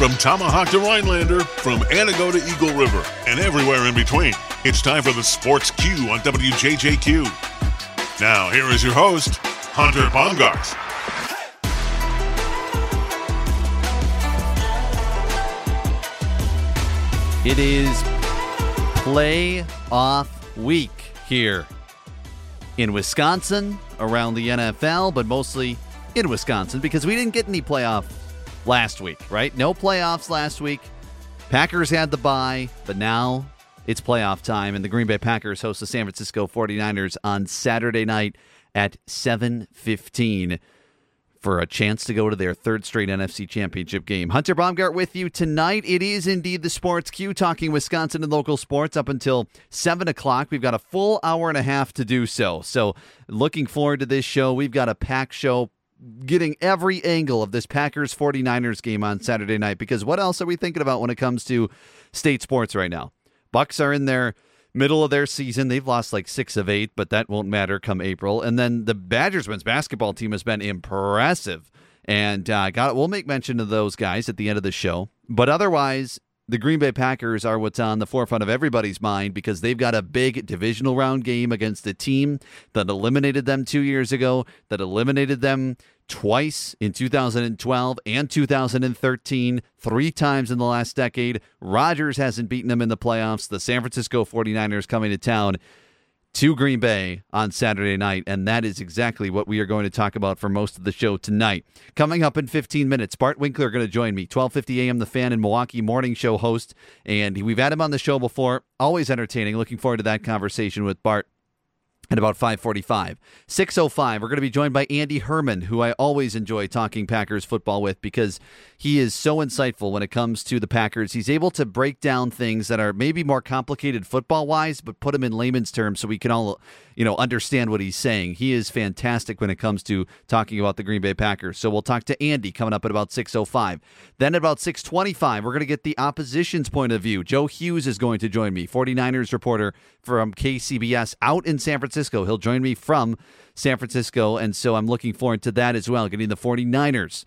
From Tomahawk to Rhinelander, from Antigo to Eagle River, and everywhere in between, it's time for the Sports Q on WJJQ. Now, here is your host, Hunter Baumgart. It is playoff week here in Wisconsin, around the NFL, but mostly in Wisconsin because we didn't get any playoff last week, right? No playoffs last week. Packers had the bye, but now it's playoff time, and the Green Bay Packers host the San Francisco 49ers on Saturday night at 7:15 for a chance to go to their third straight NFC Championship game. Hunter Baumgart with you tonight. It is indeed the Sports Q, talking Wisconsin and local sports up until 7 o'clock. We've got a full hour and a half to do so. So looking forward to this show. We've got a packed show, getting every angle of this Packers-49ers game on Saturday night, because what else are we thinking about when it comes to state sports right now? Bucks are in their middle of their season. They've lost like 6 of 8, but that won't matter come April. And then the Badgers men's basketball team has been impressive, and we'll make mention of those guys at the end of the show. But otherwise, the Green Bay Packers are what's on the forefront of everybody's mind because they've got a big divisional round game against a team that eliminated them 2 years ago, that eliminated them twice in 2012 and 2013, 3 times in the last decade. Rodgers hasn't beaten them in the playoffs. The San Francisco 49ers coming to town to Green Bay on Saturday night, and that is exactly what we are going to talk about for most of the show tonight. Coming up in 15 minutes, Bart Winkler going to join me, 12:50 a.m. The Fan and Milwaukee morning show host, and we've had him on the show before. Always entertaining. Looking forward to that conversation with Bart at about 5:45. 6:05, we're going to be joined by Andy Herman, who I always enjoy talking Packers football with because he is so insightful when it comes to the Packers. He's able to break down things that are maybe more complicated football-wise, but put them in layman's terms so we can all, understand what he's saying. He is fantastic when it comes to talking about the Green Bay Packers. So we'll talk to Andy coming up at about 6:05. Then at about 6:25, we're going to get the opposition's point of view. Joe Hughes is going to join me, 49ers reporter from KCBS out in San Francisco. He'll join me from San Francisco, and so I'm looking forward to that as well, getting the 49ers,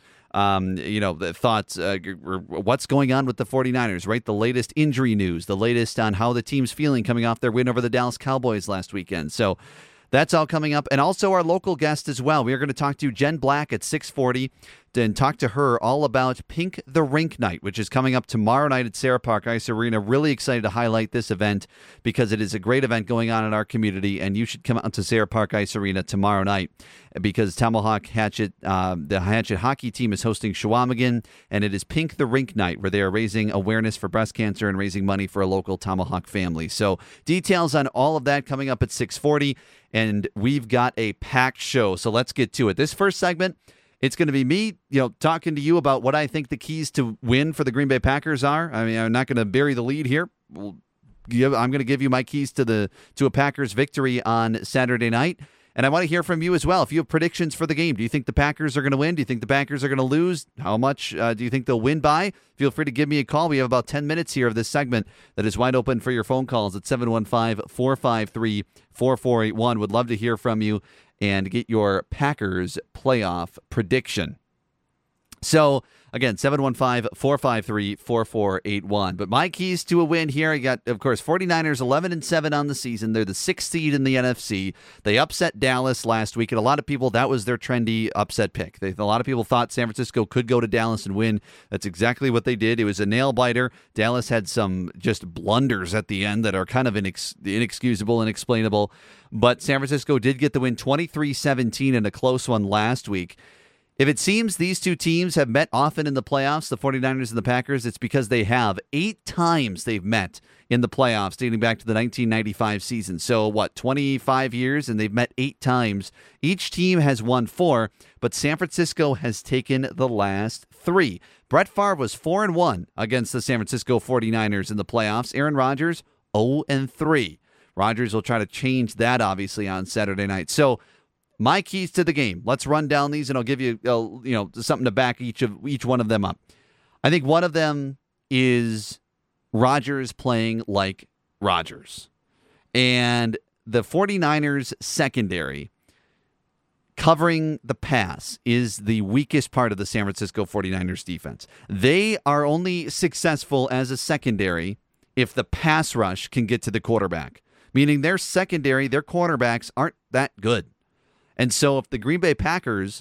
the thoughts, what's going on with the 49ers, right? The latest injury news, the latest on how the team's feeling coming off their win over the Dallas Cowboys last weekend. So that's all coming up. And also our local guest as well. We are going to talk to Jen Black at 6:40 and talk to her all about Pink the Rink Night, which is coming up tomorrow night at Sarah Park Ice Arena. Really excited to highlight this event because it is a great event going on in our community, and you should come out to Sarah Park Ice Arena tomorrow night because Tomahawk Hatchet, the Hatchet hockey team, is hosting Shawamigan, and it is Pink the Rink Night, where they are raising awareness for breast cancer and raising money for a local Tomahawk family. So details on all of that coming up at 6:40, and we've got a packed show, so let's get to it. This first segment, it's going to be me, talking to you about what I think the keys to win for the Green Bay Packers are. I mean, I'm not going to bury the lead here. I'm going to give you my keys to a Packers victory on Saturday night. And I want to hear from you as well. If you have predictions for the game, do you think the Packers are going to win? Do you think the Packers are going to lose? How much do you think they'll win by? Feel free to give me a call. We have about 10 minutes here of this segment that is wide open for your phone calls at 715-453-4481. Would love to hear from you and get your Packers playoff prediction. So, again, 715-453-4481. But my keys to a win here, I got, of course, 49ers 11-7 on the season. They're the 6th seed in the NFC. They upset Dallas last week, and a lot of people, that was their trendy upset pick. A lot of people thought San Francisco could go to Dallas and win. That's exactly what they did. It was a nail-biter. Dallas had some just blunders at the end that are kind of inexcusable, inexplainable. But San Francisco did get the win 23-17 in a close one last week. If it seems these two teams have met often in the playoffs, the 49ers and the Packers, it's because they have. 8 times they've met in the playoffs dating back to the 1995 season. So, 25 years, and they've met 8 times. Each team has won 4, but San Francisco has taken the last 3. Brett Favre was 4-1 against the San Francisco 49ers in the playoffs. Aaron Rodgers, 0-3. Rodgers will try to change that, obviously, on Saturday night. So, my keys to the game. Let's run down these, and I'll give you, something to back each one of them up. I think one of them is Rodgers playing like Rodgers. And the 49ers secondary covering the pass is the weakest part of the San Francisco 49ers defense. They are only successful as a secondary if the pass rush can get to the quarterback, meaning their secondary, their cornerbacks aren't that good. And so if the Green Bay Packers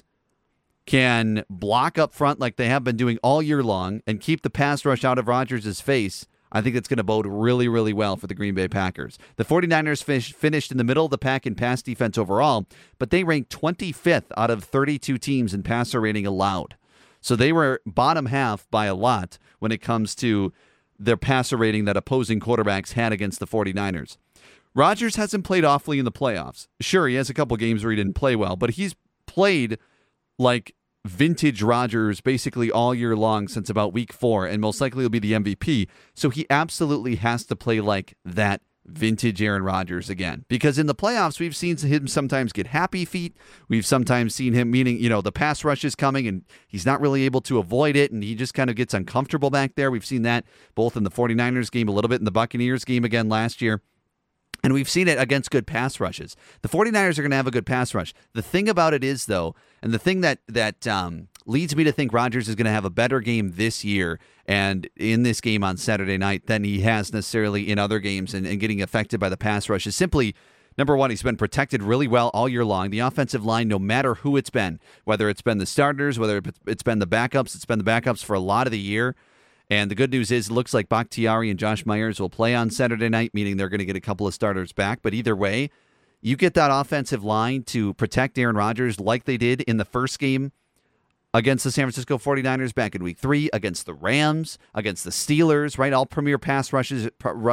can block up front like they have been doing all year long and keep the pass rush out of Rodgers' face, I think it's going to bode really, really well for the Green Bay Packers. The 49ers finished in the middle of the pack in pass defense overall, but they ranked 25th out of 32 teams in passer rating allowed. So they were bottom half by a lot when it comes to their passer rating that opposing quarterbacks had against the 49ers. Rodgers hasn't played awfully in the playoffs. Sure, he has a couple games where he didn't play well, but he's played like vintage Rodgers basically all year long since about week 4, and most likely will be the MVP. So he absolutely has to play like that vintage Aaron Rodgers again. Because in the playoffs, we've seen him sometimes get happy feet. We've sometimes seen him, meaning, the pass rush is coming and he's not really able to avoid it, and he just kind of gets uncomfortable back there. We've seen that both in the 49ers game, a little bit in the Buccaneers game again last year. And we've seen it against good pass rushes. The 49ers are going to have a good pass rush. The thing about it is, though, and the thing that leads me to think Rodgers is going to have a better game this year and in this game on Saturday night than he has necessarily in other games and getting affected by the pass rush is simply, number one, he's been protected really well all year long. The offensive line, no matter who it's been, whether it's been the starters, whether it's been the backups, it's been the backups for a lot of the year. And the good news is it looks like Bakhtiari and Josh Myers will play on Saturday night, meaning they're going to get a couple of starters back. But either way, you get that offensive line to protect Aaron Rodgers like they did in the first game against the San Francisco 49ers back in week 3, against the Rams, against the Steelers, right? All premier pass rushes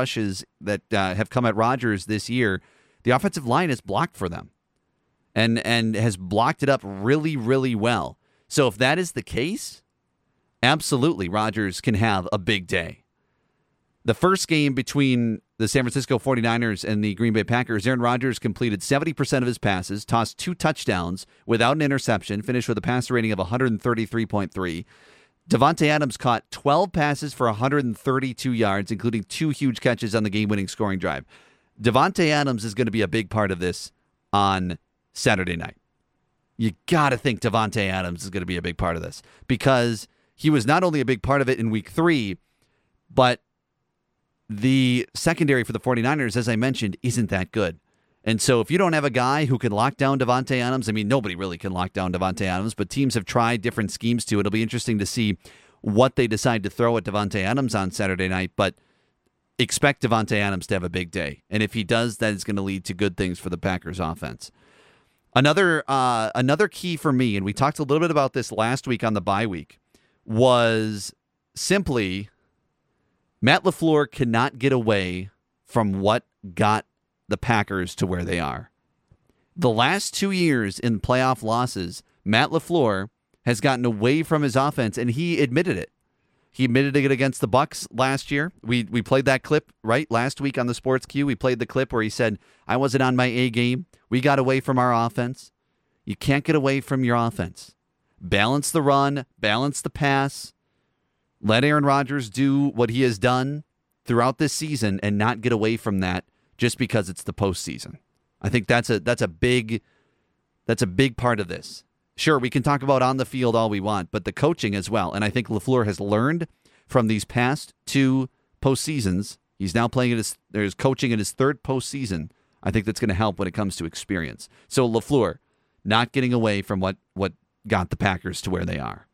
that have come at Rodgers this year. The offensive line has blocked for them and has blocked it up really, really well. So if that is the case, absolutely, Rodgers can have a big day. The first game between the San Francisco 49ers and the Green Bay Packers, Aaron Rodgers completed 70% of his passes, tossed 2 touchdowns without an interception, finished with a passer rating of 133.3. Davante Adams caught 12 passes for 132 yards, including 2 huge catches on the game-winning scoring drive. Davante Adams is going to be a big part of this on Saturday night. You got to think Davante Adams is going to be a big part of this because he was not only a big part of it in week 3, but the secondary for the 49ers, as I mentioned, isn't that good. And so if you don't have a guy who can lock down Davante Adams, I mean, nobody really can lock down Davante Adams, but teams have tried different schemes too. It'll be interesting to see what they decide to throw at Davante Adams on Saturday night, but expect Davante Adams to have a big day. And if he does, that is going to lead to good things for the Packers offense. Another key for me, and we talked a little bit about this last week on the bye week, was simply Matt LaFleur cannot get away from what got the Packers to where they are. The last 2 years in playoff losses, Matt LaFleur has gotten away from his offense, and he admitted it. He admitted it against the Bucs last year. We played that clip, right, last week on the Sports Q. We played the clip where he said, I wasn't on my A game. We got away from our offense. You can't get away from your offense. Balance the run, balance the pass. Let Aaron Rodgers do what he has done throughout this season and not get away from that just because it's the postseason. I think that's a big part of this. Sure, we can talk about on the field all we want, but the coaching as well. And I think LaFleur has learned from these past 2 postseasons. He's now there's coaching in his 3rd postseason. I think that's going to help when it comes to experience. So LaFleur not getting away from what got the Packers to where they are.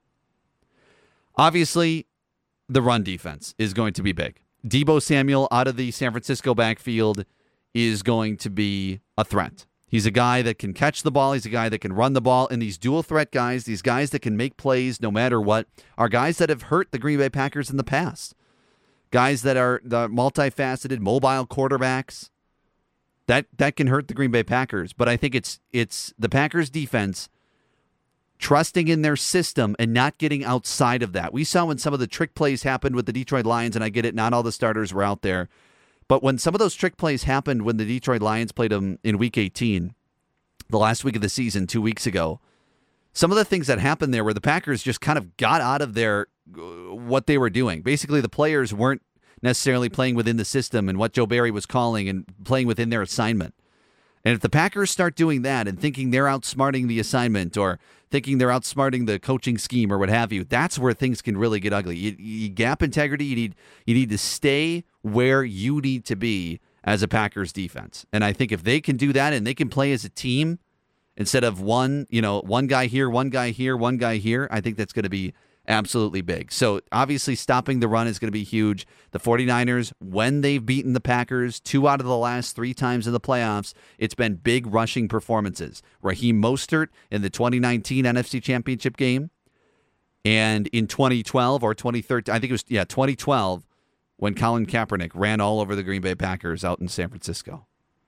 Obviously, the run defense is going to be big. Deebo Samuel out of the San Francisco backfield is going to be a threat. He's a guy that can catch the ball. He's a guy that can run the ball. And these dual threat guys, these guys that can make plays no matter what, are guys that have hurt the Green Bay Packers in the past. Guys that are the multifaceted, mobile quarterbacks. That can hurt the Green Bay Packers. But I think it's the Packers defense trusting in their system and not getting outside of that. We saw when some of the trick plays happened with the Detroit Lions, and I get it, not all the starters were out there. But when some of those trick plays happened when the Detroit Lions played them in Week 18, the last week of the season 2 weeks ago, some of the things that happened there where the Packers just kind of got out of their what they were doing. Basically, the players weren't necessarily playing within the system and what Joe Barry was calling and playing within their assignment. And if the Packers start doing that and thinking they're outsmarting the assignment or thinking they're outsmarting the coaching scheme or what have you, that's where things can really get ugly. You gap integrity. You need to stay where you need to be as a Packers defense. And I think if they can do that and they can play as a team instead of one guy here, one guy here, one guy here, I think that's going to be absolutely big. So obviously stopping the run is going to be huge. The 49ers, when they've beaten the Packers 2 out of the last 3 times in the playoffs, it's been big rushing performances. Raheem Mostert in the 2019 NFC Championship game, and in 2012 or 2013, I think it was 2012, when Colin Kaepernick ran all over the Green Bay Packers out in San Francisco.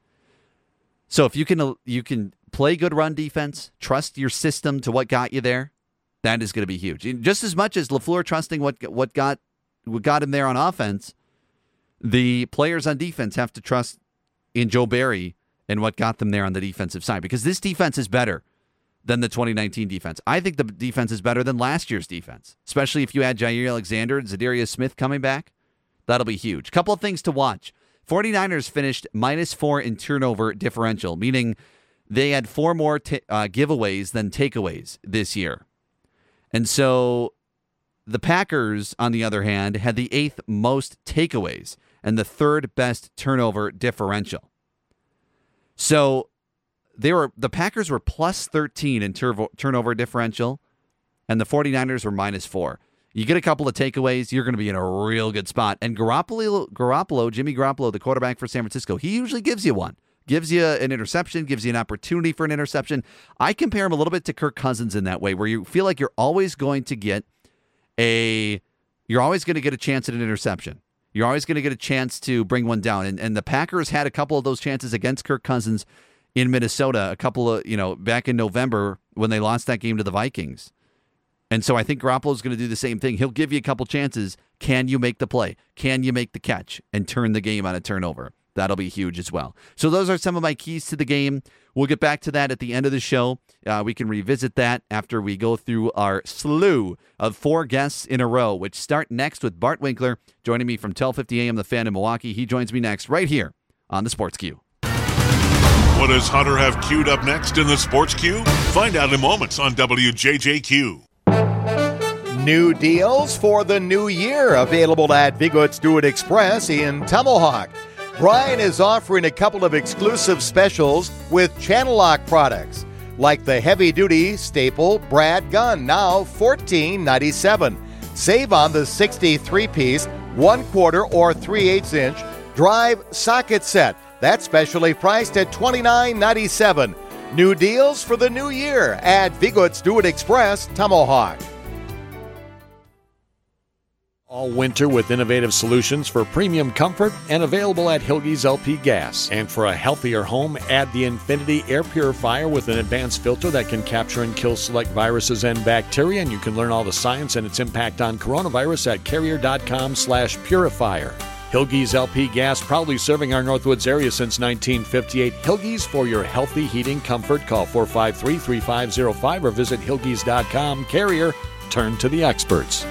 So if you can play good run defense, trust your system to what got you there, that is going to be huge. Just as much as LaFleur trusting what got him there on offense, the players on defense have to trust in Joe Barry and what got them there on the defensive side, because this defense is better than the 2019 defense. I think the defense is better than last year's defense, especially if you add Jair Alexander and Zadarius Smith coming back. That'll be huge. Couple of things to watch. 49ers finished -4 in turnover differential, meaning they had 4 more giveaways than takeaways this year. And so the Packers, on the other hand, had the 8th most takeaways and the 3rd best turnover differential. So the Packers were +13 in turnover differential, and the 49ers were -4. You get a couple of takeaways, you're going to be in a real good spot. And Jimmy Garoppolo, the quarterback for San Francisco, he usually gives you one. Gives you an interception, gives you an opportunity for an interception. I compare him a little bit to Kirk Cousins in that way, where you feel like you're always going to get a chance at an interception. You're always going to get a chance to bring one down. And the Packers had a couple of those chances against Kirk Cousins in Minnesota, back in November when they lost that game to the Vikings. And so I think Garoppolo's going to do the same thing. He'll give you a couple chances. Can you make the play? Can you make the catch and turn the game on a turnover? That'll be huge as well. So those are some of my keys to the game. We'll get back to that at the end of the show. We can revisit that after we go through our slew of 4 guests in a row, which start next with Bart Winkler joining me from 12:50 a.m. The Fan in Milwaukee. He joins me next right here on the Sports Queue. What does Hunter have queued up next in the Sports Queue? Find out in moments on WJJQ. New deals for the new year available at Vigot's Do It Express in Tomahawk. Brian is offering a couple of exclusive specials with Channel Lock products, like the heavy-duty staple Brad gun, now $14.97. Save on the 63-piece, 1/4 or 3/8 inch drive socket set. That's specially priced at $29.97. New deals for the new year at Vigot's Do It Express, Tomahawk. All winter with innovative solutions for premium comfort and available at Hilge's LP Gas. And for a healthier home, add the Infinity Air Purifier with an advanced filter that can capture and kill select viruses and bacteria. And you can learn all the science and its impact on coronavirus at carrier.com/purifier. Hilge's LP Gas, proudly serving our Northwoods area since 1958. Hilge's, for your healthy heating comfort. Call 453-3505 or visit hilge's.com. Carrier, turn to the experts.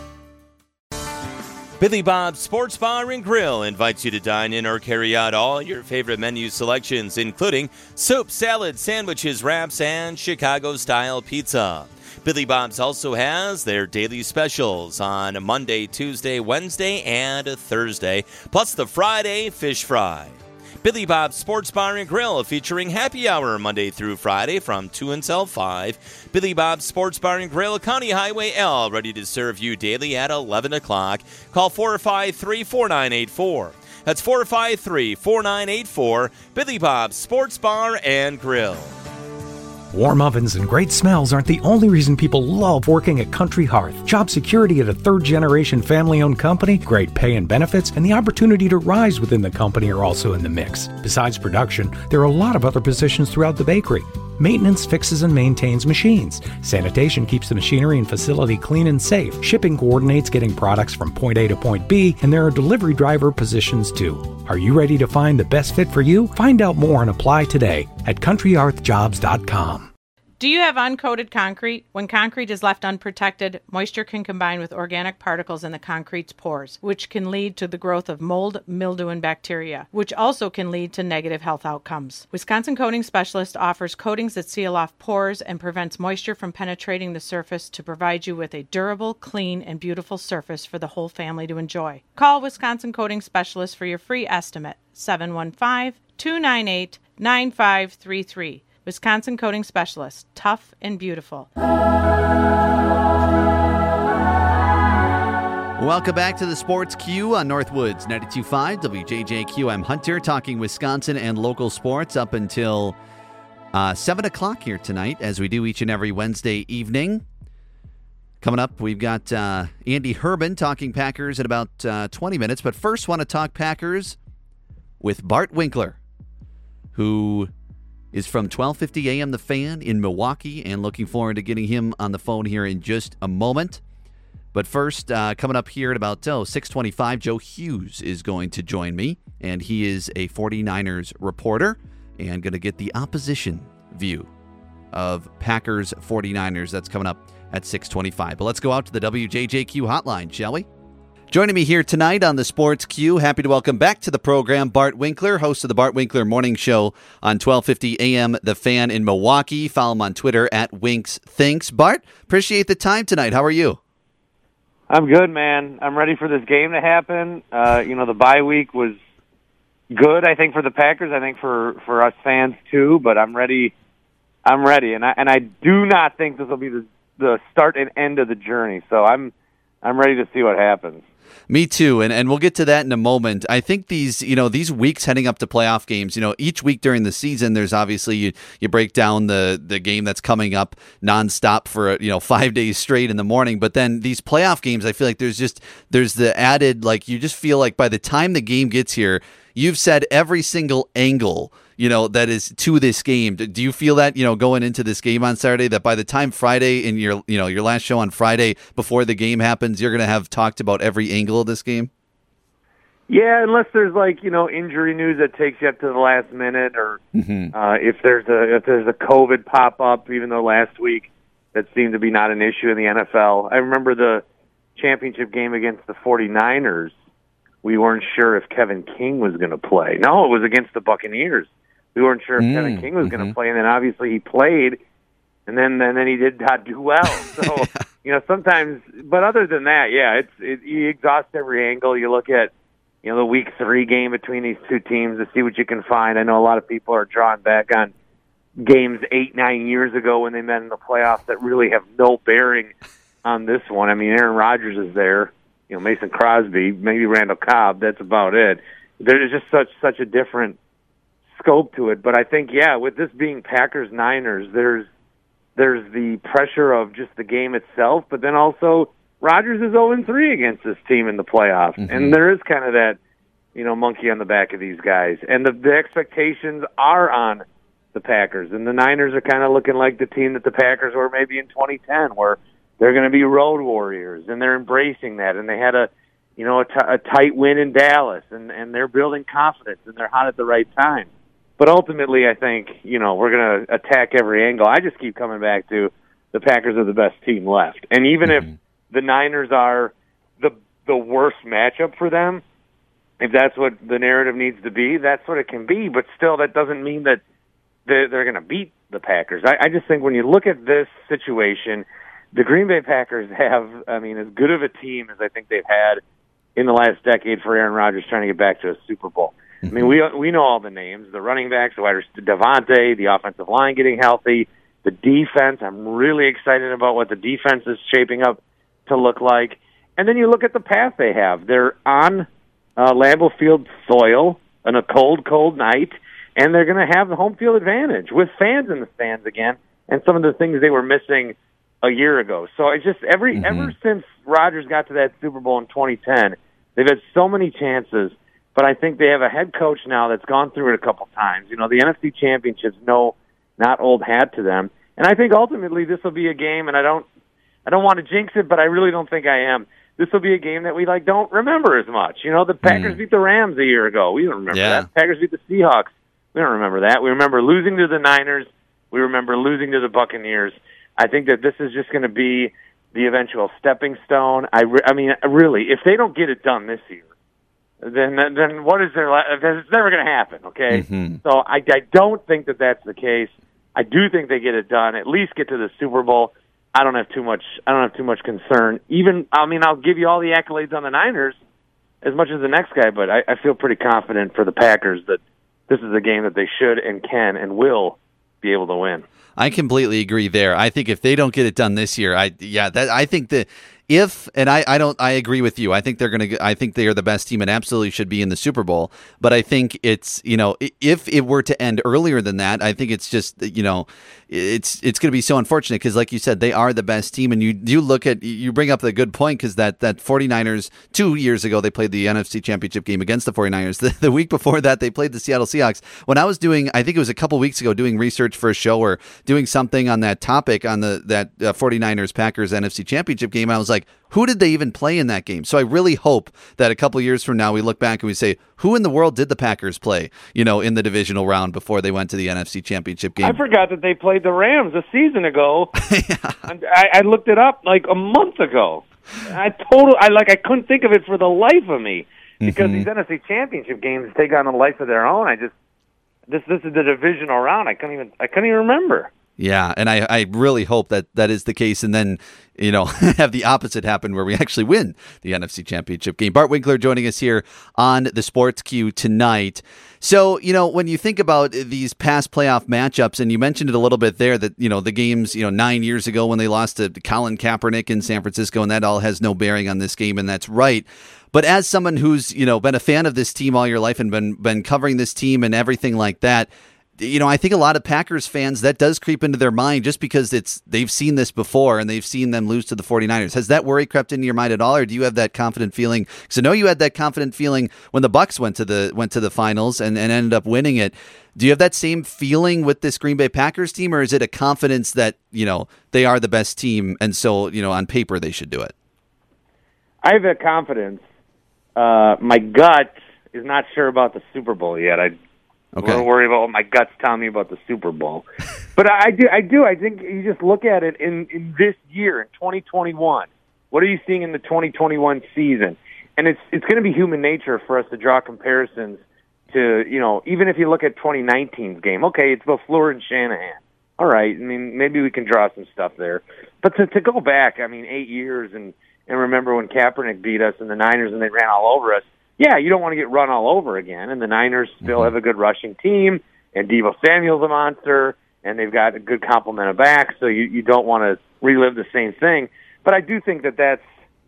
Billy Bob's Sports Bar and Grill invites you to dine in or carry out all your favorite menu selections, including soup, salad, sandwiches, wraps, and Chicago-style pizza. Billy Bob's also has their daily specials on Monday, Tuesday, Wednesday, and Thursday, plus the Friday fish fry. Billy Bob's Sports Bar and Grill, featuring happy hour Monday through Friday from 2 until 5. Billy Bob's Sports Bar and Grill, County Highway L, ready to serve you daily at 11 o'clock. Call 453-4984. That's 453-4984. Billy Bob's Sports Bar and Grill. Warm ovens and great smells aren't the only reason people love working at Country Hearth. Job security at a third-generation family-owned company, great pay and benefits, and the opportunity to rise within the company are also in the mix. Besides production, there are a lot of other positions throughout the bakery. Maintenance fixes and maintains machines. Sanitation keeps the machinery and facility clean and safe. Shipping coordinates getting products from point A to point B, and there are delivery driver positions too. Are you ready to find the best fit for you? Find out more and apply today at countryhearthjobs.com. Do you have uncoated concrete? When concrete is left unprotected, moisture can combine with organic particles in the concrete's pores, which can lead to the growth of mold, mildew, and bacteria, which also can lead to negative health outcomes. Wisconsin Coating Specialist offers coatings that seal off pores and prevents moisture from penetrating the surface to provide you with a durable, clean, and beautiful surface for the whole family to enjoy. Call Wisconsin Coating Specialist for your free estimate, 715-298-9533. Wisconsin Coating Specialist, tough and beautiful. Welcome back to the Sports Q on Northwoods 92.5 WJJQ. I'm Hunter, talking Wisconsin and local sports up until 7 o'clock here tonight, as we do each and every Wednesday evening. Coming up, we've got Andy Herman talking Packers in about 20 minutes. But first, want to talk Packers with Bart Winkler, who is from 1250 AM The Fan in Milwaukee, and looking forward to getting him on the phone here in just a moment. But first, coming up here at about 6:25, Joe Hughes is going to join me, and he is a 49ers reporter and going to get the opposition view of Packers 49ers. That's coming up at 6:25. But let's go out to the WJJQ hotline, shall we? Joining me here tonight on the Sports Q, happy to welcome back to the program Bart Winkler, host of the Bart Winkler Morning Show on 1250 AM The Fan in Milwaukee. Follow him on Twitter at WinksThinks. Bart, appreciate the time tonight. How are you? I'm good, man. I'm ready for this game to happen. The bye week was good, I think, for the Packers. I think for us fans too. But I'm ready. And I do not think this will be the start and end of the journey. So I'm ready to see what happens. Me too, and we'll get to that in a moment. I think these weeks heading up to playoff games, each week during the season, there's obviously you break down the game that's coming up nonstop for 5 days straight in the morning. But then these playoff games, I feel like there's the added, like, you just feel like by the time the game gets here, you've said every single angle that is to this game. Do you feel that, going into this game on Saturday, that by the time Friday in your last show on Friday before the game happens, you're going to have talked about every angle of this game? Yeah, unless there's injury news that takes you up to the last minute, or if there's a COVID pop up, even though last week that seemed to be not an issue in the NFL. I remember the championship game against the 49ers. We weren't sure if Kevin King was going to play. No, it was against the Buccaneers. We weren't sure if Kevin King was going to play, and then obviously he played, and then he did not do well. So sometimes, but other than that, yeah, you exhaust every angle. You look at the Week 3 game between these two teams to see what you can find. I know a lot of people are drawing back on games 8-9 years ago when they met in the playoffs that really have no bearing on this one. I mean, Aaron Rodgers is there, Mason Crosby, maybe Randall Cobb. That's about it. There's just such a different scope to it. But I think, with this being Packers-Niners, there's the pressure of just the game itself, but then also Rodgers is 0-3 against this team in the playoffs. And there is kind of that, monkey on the back of these guys. And the expectations are on the Packers. And the Niners are kind of looking like the team that the Packers were maybe in 2010, where they're going to be road warriors, and they're embracing that. And they had a tight win in Dallas, and they're building confidence, and they're hot at the right time. But ultimately, I think, we're going to attack every angle. I just keep coming back to the Packers are the best team left. And even if the Niners are the worst matchup for them, if that's what the narrative needs to be, that's what it can be. But still, that doesn't mean that they're going to beat the Packers. I just think when you look at this situation, the Green Bay Packers have, as good of a team as I think they've had in the last decade for Aaron Rodgers trying to get back to a Super Bowl. I mean, we know all the names, the running backs, the wide receivers, Devontae, the offensive line getting healthy, the defense. I'm really excited about what the defense is shaping up to look like. And then you look at the path they have. They're on Lambeau Field soil on a cold, cold night, and they're going to have the home field advantage with fans in the stands again and some of the things they were missing a year ago. So it's just ever since Rodgers got to that Super Bowl in 2010, they've had so many chances. But I think they have a head coach now that's gone through it a couple times. The NFC Championships, not old hat to them. And I think ultimately this will be a game, and I don't want to jinx it, but I really don't think I am. This will be a game that we don't remember as much. The Packers beat the Rams a year ago. We don't remember that. Packers beat the Seahawks. We don't remember that. We remember losing to the Niners We remember losing to the Buccaneers. I think that this is just going to be the eventual stepping stone. I mean, really, if they don't get it done this year, then what is there? It's never going to happen. Okay, so I don't think that that's the case. I do think they get it done. At least get to the Super Bowl. I don't have too much concern. I'll give you all the accolades on the Niners as much as the next guy, but I feel pretty confident for the Packers that this is a game that they should and can and will be able to win. I completely agree there. I think if they don't get it done this year, I think that I agree with you. I think I think they are the best team and absolutely should be in the Super Bowl. But I think it's, if it were to end earlier than that, I think it's just, it's going to be so unfortunate because, like you said, they are the best team. And you bring up the good point because that 49ers, 2 years ago, they played the NFC Championship game against the 49ers. The week before that, they played the Seattle Seahawks. When I was I think it was a couple weeks ago, doing research for a show or doing something on that topic on that 49ers Packers NFC Championship game, I was like, who did they even play in that game? So I really hope that a couple years from now we look back and we say, who in the world did the Packers play, in the divisional round before they went to the NFC Championship game? I forgot that they played the Rams a season ago. I looked it up like a month ago. I couldn't think of it for the life of me because these NFC Championship games take on a life of their own. This is the divisional round. I couldn't even remember. Yeah, and I really hope that is the case, and then have the opposite happen where we actually win the NFC Championship game. Bart Winkler joining us here on the Sports Queue tonight. So, when you think about these past playoff matchups, and you mentioned it a little bit there that, the games, 9 years ago when they lost to Colin Kaepernick in San Francisco, and that all has no bearing on this game, and that's right. But as someone who's, been a fan of this team all your life and been covering this team and everything like that, I think a lot of Packers fans, that does creep into their mind just because they've seen this before and they've seen them lose to the 49ers. Has that worry crept into your mind at all, or do you have that confident feeling? Because I know you had that confident feeling when the Bucs went to the finals and ended up winning it. Do you have that same feeling with this Green Bay Packers team, or is it a confidence that, they are the best team and so, on paper they should do it? I have that confidence. My gut is not sure about the Super Bowl yet. Okay. Don't worry about what my gut's telling me about the Super Bowl. But I do. I think you just look at it in this year, in 2021. What are you seeing in the 2021 season? And it's going to be human nature for us to draw comparisons to, even if you look at 2019's game. Okay, it's LaFleur and Shanahan. All right, maybe we can draw some stuff there. But to go back, 8 years and remember when Kaepernick beat us and the Niners and they ran all over us. Yeah, you don't want to get run all over again, and the Niners still have a good rushing team, and Deebo Samuel's a monster, and they've got a good complement of backs, so you don't want to relive the same thing. But I do think that's,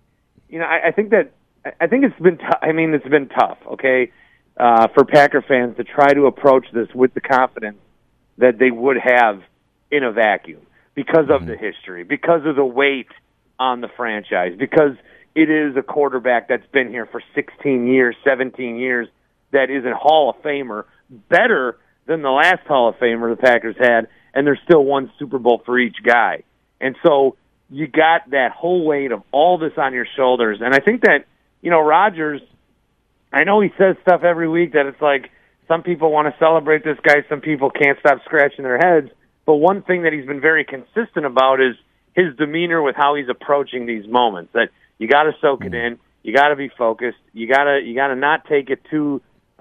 I think it's been it's been tough, okay, for Packer fans to try to approach this with the confidence that they would have in a vacuum because of the history, because of the weight on the franchise, because it is a quarterback that's been here for 16 years, 17 years, that is a Hall of Famer, better than the last Hall of Famer the Packers had, and there's still one Super Bowl for each guy. And so you got that whole weight of all this on your shoulders. And I think that, Rodgers, I know he says stuff every week that it's like some people want to celebrate this guy, some people can't stop scratching their heads. But one thing that he's been very consistent about is his demeanor with how he's approaching these moments, that you got to soak it in. You got to be focused. You got to not take it too.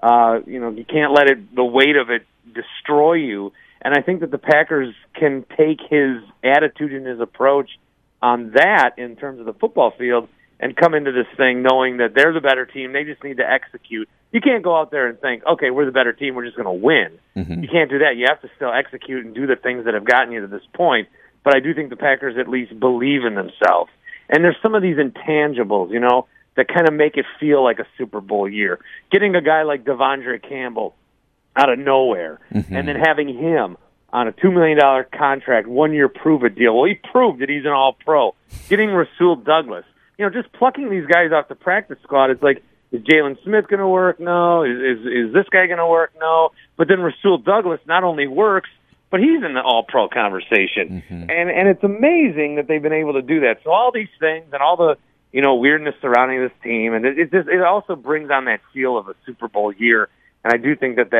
You can't let the weight of it destroy you. And I think that the Packers can take his attitude and his approach on that in terms of the football field and come into this thing knowing that they're the better team. They just need to execute. You can't go out there and think, okay, we're the better team. We're just going to win. You can't do that. You have to still execute and do the things that have gotten you to this point. But I do think the Packers at least believe in themselves. And there's some of these intangibles, that kind of make it feel like a Super Bowl year. Getting a guy like Devondre Campbell out of nowhere, and then having him on a $2 million contract, 1 year prove-it deal. Well, he proved that he's an all-pro. Getting Rasul Douglas. Just plucking these guys off the practice squad, it's like, is Jalen Smith going to work? No. Is this guy going to work? No. But then Rasul Douglas not only works, but he's in the all-pro conversation. And it's amazing that they've been able to do that. So all these things and all the, weirdness surrounding this team, and it also brings on that feel of a Super Bowl year. And I do think that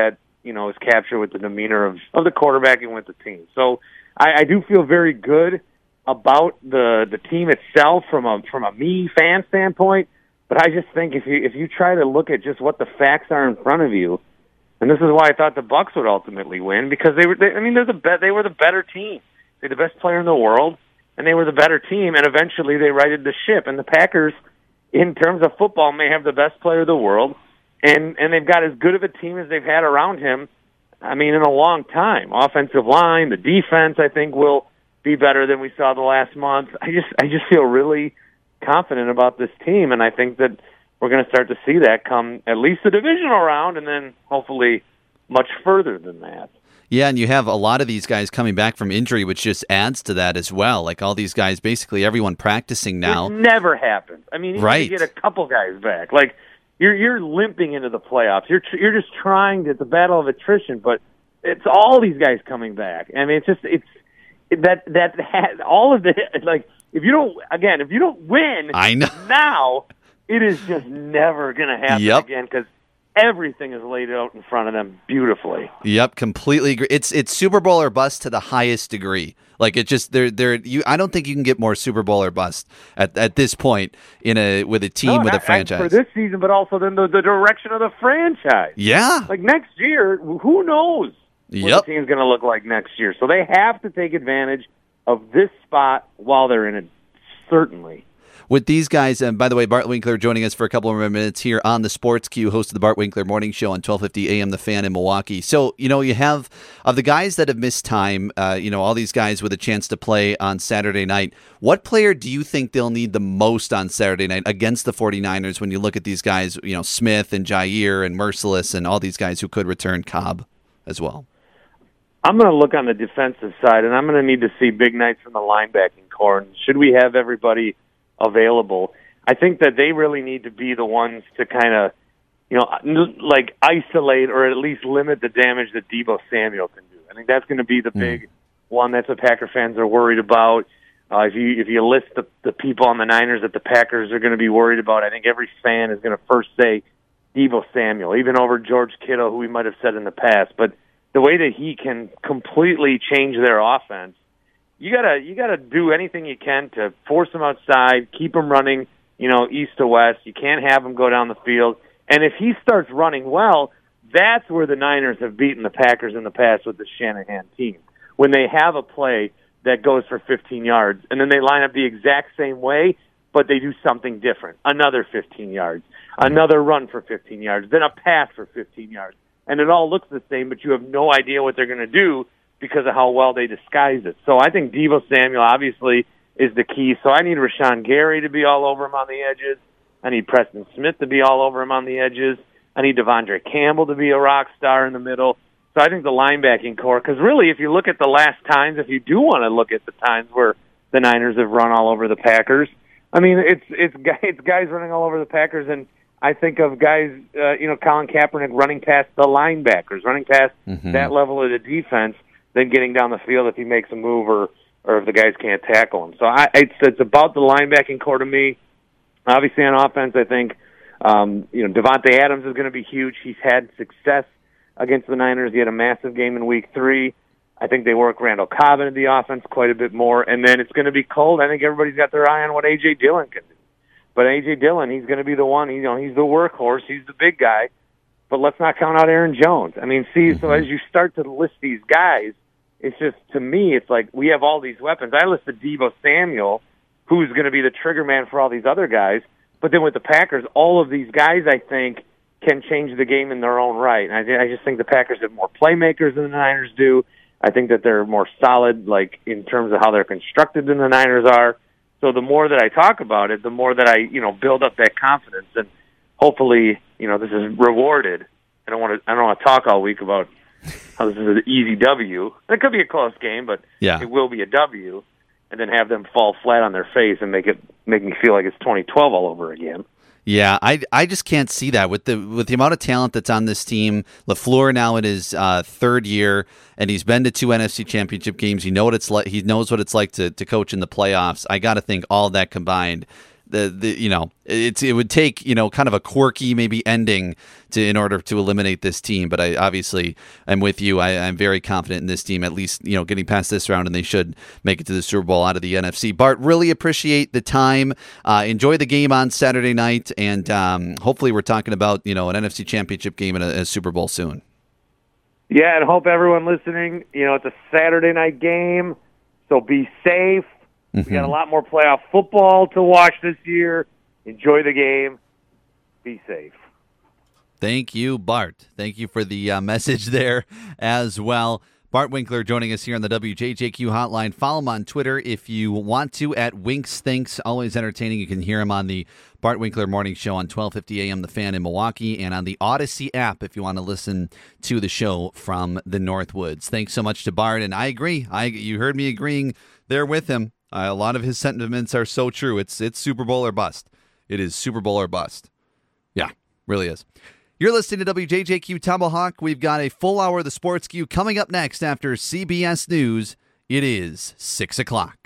is captured with the demeanor of the quarterback and with the team. So I do feel very good about the team itself from a me fan standpoint. But I just think if you try to look at just what the facts are in front of you, and this is why I thought the Bucs would ultimately win, because they were the better team. They're the best player in the world, and they were the better team, and eventually they righted the ship. And the Packers, in terms of football, may have the best player in the world, and they've got as good of a team as they've had around him, in a long time. Offensive line, the defense, I think, will be better than we saw the last month. I just feel really confident about this team, and I think that we're going to start to see that come at least the divisional round, and then hopefully much further than that. Yeah, and you have a lot of these guys coming back from injury, which just adds to that as well. Like all these guys, basically everyone practicing now. It never happens. Right. You get a couple guys back. Like you're limping into the playoffs. You're just trying to. It's a battle of attrition, but it's all these guys coming back. All of the like. If you don't win, I know. Now, it is just never going to happen again because everything is laid out in front of them beautifully. Yep, completely agree. It's Super Bowl or bust to the highest degree. Like it just I don't think you can get more Super Bowl or bust at this point with a team with a franchise for this season, but also then the direction of the franchise. Yeah, like next year, who knows what the team's going to look like next year? So they have to take advantage of this spot while they're in it, certainly. With these guys, and by the way, Bart Winkler joining us for a couple of more minutes here on the Sports Queue, host of the Bart Winkler Morning Show on 1250 AM The Fan in Milwaukee. So, you have, of the guys that have missed time, all these guys with a chance to play on Saturday night, what player do you think they'll need the most on Saturday night against the 49ers when you look at these guys, Smith and Jair and Merciless and all these guys who could return, Cobb as well? I'm going to look on the defensive side, and I'm going to need to see big nights from the linebacking core. And should we have everybody available, I think that they really need to be the ones to kind of, isolate or at least limit the damage that Deebo Samuel can do. I think that's going to be the big one that the Packer fans are worried about. If you list the people on the Niners that the Packers are going to be worried about, I think every fan is going to first say Deebo Samuel, even over George Kittle, who we might have said in the past. But the way that he can completely change their offense, you gotta do anything you can to force them outside, keep them running, east to west. You can't have them go down the field. And if he starts running well, that's where the Niners have beaten the Packers in the past with the Shanahan team. When they have a play that goes for 15 yards, and then they line up the exact same way, but they do something different. Another 15 yards, another run for 15 yards, then a pass for 15 yards. And it all looks the same, but you have no idea what they're going to do because of how well they disguise it. So I think Deebo Samuel obviously is the key. So I need Rashawn Gary to be all over him on the edges. I need Preston Smith to be all over him on the edges. I need Devondre Campbell to be a rock star in the middle. So I think the linebacking core, because really if you look at the last times, if you do want to look at the times where the Niners have run all over the Packers, it's guys running all over the Packers, and I think of guys, Colin Kaepernick running past the linebackers, running past that level of the defense, then getting down the field if he makes a move or if the guys can't tackle him. So it's about the linebacking core to me. Obviously on offense, I think, Devontae Adams is going to be huge. He's had success against the Niners. He had a massive game in Week 3. I think they work Randall Cobb into the offense quite a bit more. And then it's going to be cold. I think everybody's got their eye on what A.J. Dillon can do. But A.J. Dillon, he's going to be the one. He's the workhorse. He's the big guy. But let's not count out Aaron Jones. So as you start to list these guys, it's just, to me, it's like we have all these weapons. I listed Deebo Samuel, who's going to be the trigger man for all these other guys. But then with the Packers, all of these guys, I think, can change the game in their own right. And I just think the Packers have more playmakers than the Niners do. I think that they're more solid, like in terms of how they're constructed than the Niners are. So the more that I talk about it, the more that I, build up that confidence, and hopefully, this is rewarded. I don't want to talk all week about how this is an easy W. It could be a close game, but it will be a W, and then have them fall flat on their face and make me feel like it's 2012 all over again. Yeah, I just can't see that with the amount of talent that's on this team. LaFleur now in his third year, and he's been to 2 NFC Championship games. He knows what it's like to coach in the playoffs. I got to think all that combined, it would take kind of a quirky maybe ending in order to eliminate this team. But I obviously I'm with you. I'm very confident in this team, at least getting past this round, and they should make it to the Super Bowl out of the NFC. Bart, really appreciate the time. Enjoy the game on Saturday night, and hopefully we're talking about an NFC Championship game and a Super Bowl soon. Yeah, and hope everyone listening, it's a Saturday night game, so be safe. We got a lot more playoff football to watch this year. Enjoy the game. Be safe. Thank you, Bart. Thank you for the message there as well. Bart Winkler joining us here on the WJJQ hotline. Follow him on Twitter if you want to, at WinksThinks. Always entertaining. You can hear him on the Bart Winkler Morning Show on 1250 AM The Fan in Milwaukee, and on the Odyssey app if you want to listen to the show from the Northwoods. Thanks so much to Bart, and I agree. You heard me agreeing there with him. A lot of his sentiments are so true. It's Super Bowl or bust. It is Super Bowl or bust. Yeah, really is. You're listening to WJJQ Tomahawk. We've got a full hour of the Sports Q coming up next after CBS News. It is 6 o'clock.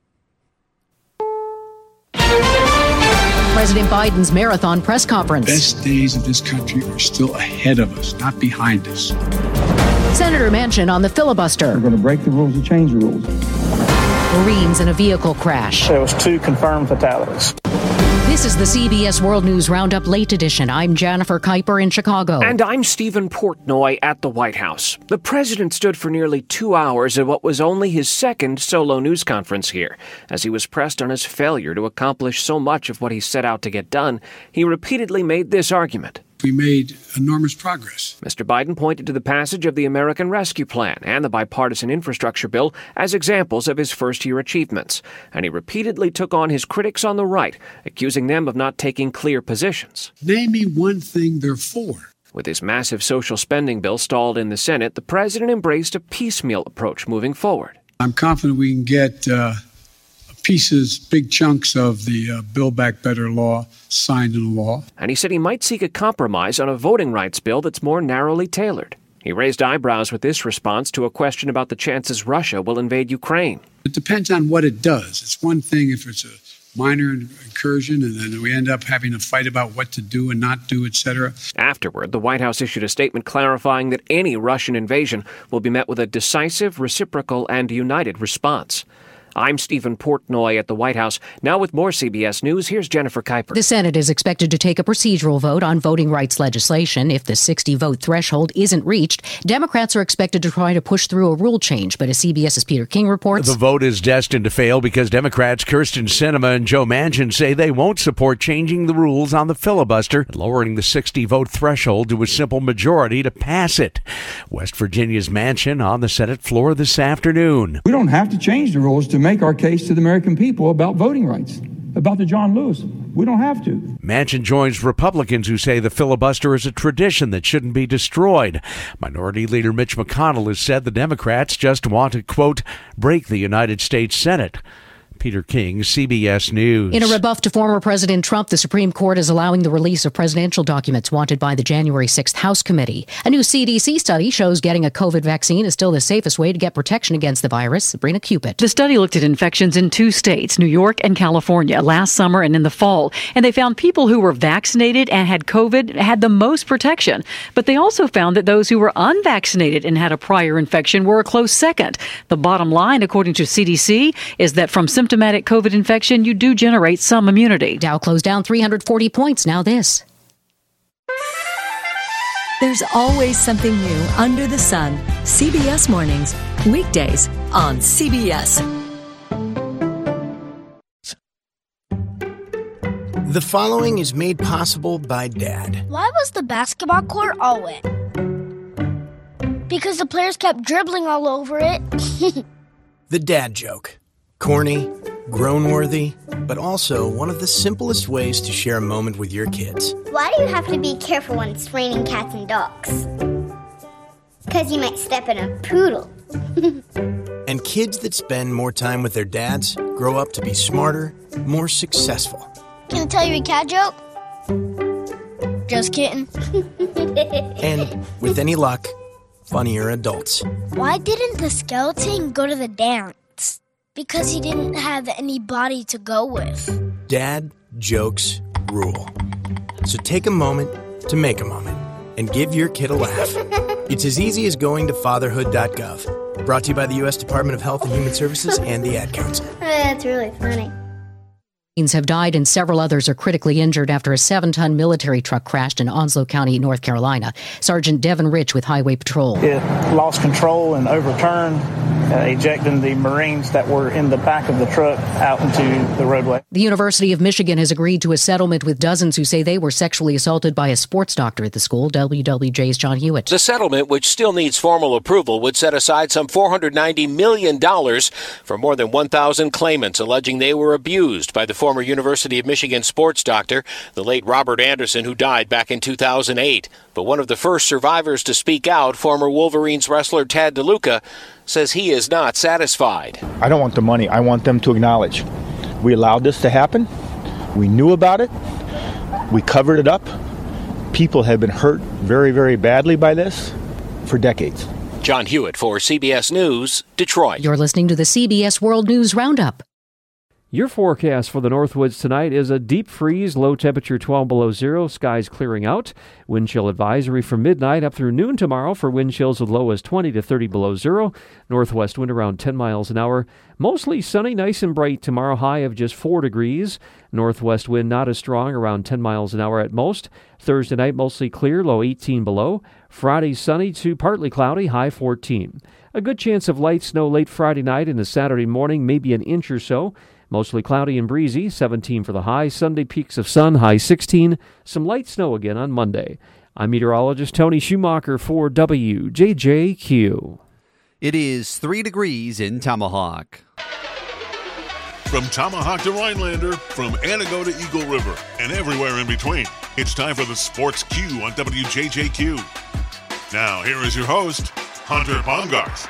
President Biden's marathon press conference. Best days of this country are still ahead of us, not behind us. Senator Manchin on the filibuster. We're going to break the rules and change the rules. Marines in a vehicle crash. There was 2 confirmed fatalities. This is the CBS World News Roundup Late Edition. I'm Jennifer Kuiper in Chicago. And I'm Stephen Portnoy at the White House. The president stood for nearly 2 hours at what was only his second solo news conference here. As he was pressed on his failure to accomplish so much of what he set out to get done, he repeatedly made this argument. We made enormous progress. Mr. Biden pointed to the passage of the American Rescue Plan and the bipartisan infrastructure bill as examples of his first-year achievements, and he repeatedly took on his critics on the right, accusing them of not taking clear positions. Name me one thing they're for. With his massive social spending bill stalled in the Senate, the president embraced a piecemeal approach moving forward. I'm confident we can get pieces, big chunks of the Build Back Better law signed into law. And he said he might seek a compromise on a voting rights bill that's more narrowly tailored. He raised eyebrows with this response to a question about the chances Russia will invade Ukraine. It depends on what it does. It's one thing if it's a minor incursion and then we end up having a fight about what to do and not do, etc. Afterward, the White House issued a statement clarifying that any Russian invasion will be met with a decisive, reciprocal, and united response. I'm Stephen Portnoy at the White House. Now with more CBS News, here's Jennifer Kuiper. The Senate is expected to take a procedural vote on voting rights legislation. If the 60-vote threshold isn't reached, Democrats are expected to try to push through a rule change. But as CBS's Peter King reports, the vote is destined to fail because Democrats Kyrsten Sinema and Joe Manchin say they won't support changing the rules on the filibuster and lowering the 60-vote threshold to a simple majority to pass it. West Virginia's Manchin on the Senate floor this afternoon. We don't have to change the rules to make our case to the American people about voting rights, about the John Lewis. We don't have to. Manchin joins Republicans who say the filibuster is a tradition that shouldn't be destroyed. Minority Leader Mitch McConnell has said the Democrats just want to, quote, break the United States Senate. Peter King, CBS News. In a rebuff to former President Trump, the Supreme Court is allowing the release of presidential documents wanted by the January 6th House Committee. A new CDC study shows getting a COVID vaccine is still the safest way to get protection against the virus. Sabrina Cupid. The study looked at infections in 2 states, New York and California, last summer and in the fall. And they found people who were vaccinated and had COVID had the most protection. But they also found that those who were unvaccinated and had a prior infection were a close second. The bottom line, according to CDC, is that from symptomatic COVID infection, you do generate some immunity. Dow closed down 340 points. Now this. There's always something new under the sun. CBS Mornings, weekdays on CBS. The following is made possible by Dad. Why was the basketball court all wet? Because the players kept dribbling all over it. The dad joke. Corny, grown-worthy, but also one of the simplest ways to share a moment with your kids. Why do you have to be careful when it's raining cats and dogs? Because you might step in a poodle. And kids that spend more time with their dads grow up to be smarter, more successful. Can I tell you a cat joke? Just kidding. And, with any luck, funnier adults. Why didn't the skeleton go to the dance? Because he didn't have any body to go with. Dad jokes rule. So take a moment to make a moment and give your kid a laugh. It's as easy as going to fatherhood.gov. Brought to you by the U.S. Department of Health and Human Services and the Ad Council. That's really funny. Have died and several others are critically injured after a 7-ton military truck crashed in Onslow County, North Carolina. Sergeant Devin Rich with Highway Patrol. It lost control and overturned, ejecting the Marines that were in the back of the truck out into the roadway. The University of Michigan has agreed to a settlement with dozens who say they were sexually assaulted by a sports doctor at the school. WWJ's John Hewitt. The settlement, which still needs formal approval, would set aside some $490 million for more than 1,000 claimants alleging they were abused by the former University of Michigan sports doctor, the late Robert Anderson, who died back in 2008. But one of the first survivors to speak out, former Wolverines wrestler Tad DeLuca, says he is not satisfied. I don't want the money. I want them to acknowledge we allowed this to happen. We knew about it. We covered it up. People have been hurt very, very badly by this for decades. John Hewitt for CBS News, Detroit. You're listening to the CBS World News Roundup. Your forecast for the Northwoods tonight is a deep freeze, low temperature 12 below zero, skies clearing out. Wind chill advisory from midnight up through noon tomorrow for wind chills as low as 20 to 30 below zero. Northwest wind around 10 miles an hour. Mostly sunny, nice and bright tomorrow, high of just 4 degrees. Northwest wind not as strong, around 10 miles an hour at most. Thursday night mostly clear, low 18 below. Friday sunny to partly cloudy, high 14. A good chance of light snow late Friday night and the Saturday morning, maybe an inch or so. Mostly cloudy and breezy, 17 for the high. Sunday peaks of sun, high 16. Some light snow again on Monday. I'm meteorologist Tony Schumacher for WJJQ. It is 3 degrees in Tomahawk. From Tomahawk to Rhinelander, from Antigo to Eagle River, and everywhere in between, it's time for the Sports Q on WJJQ. Now, here is your host, Hunter Bongartz.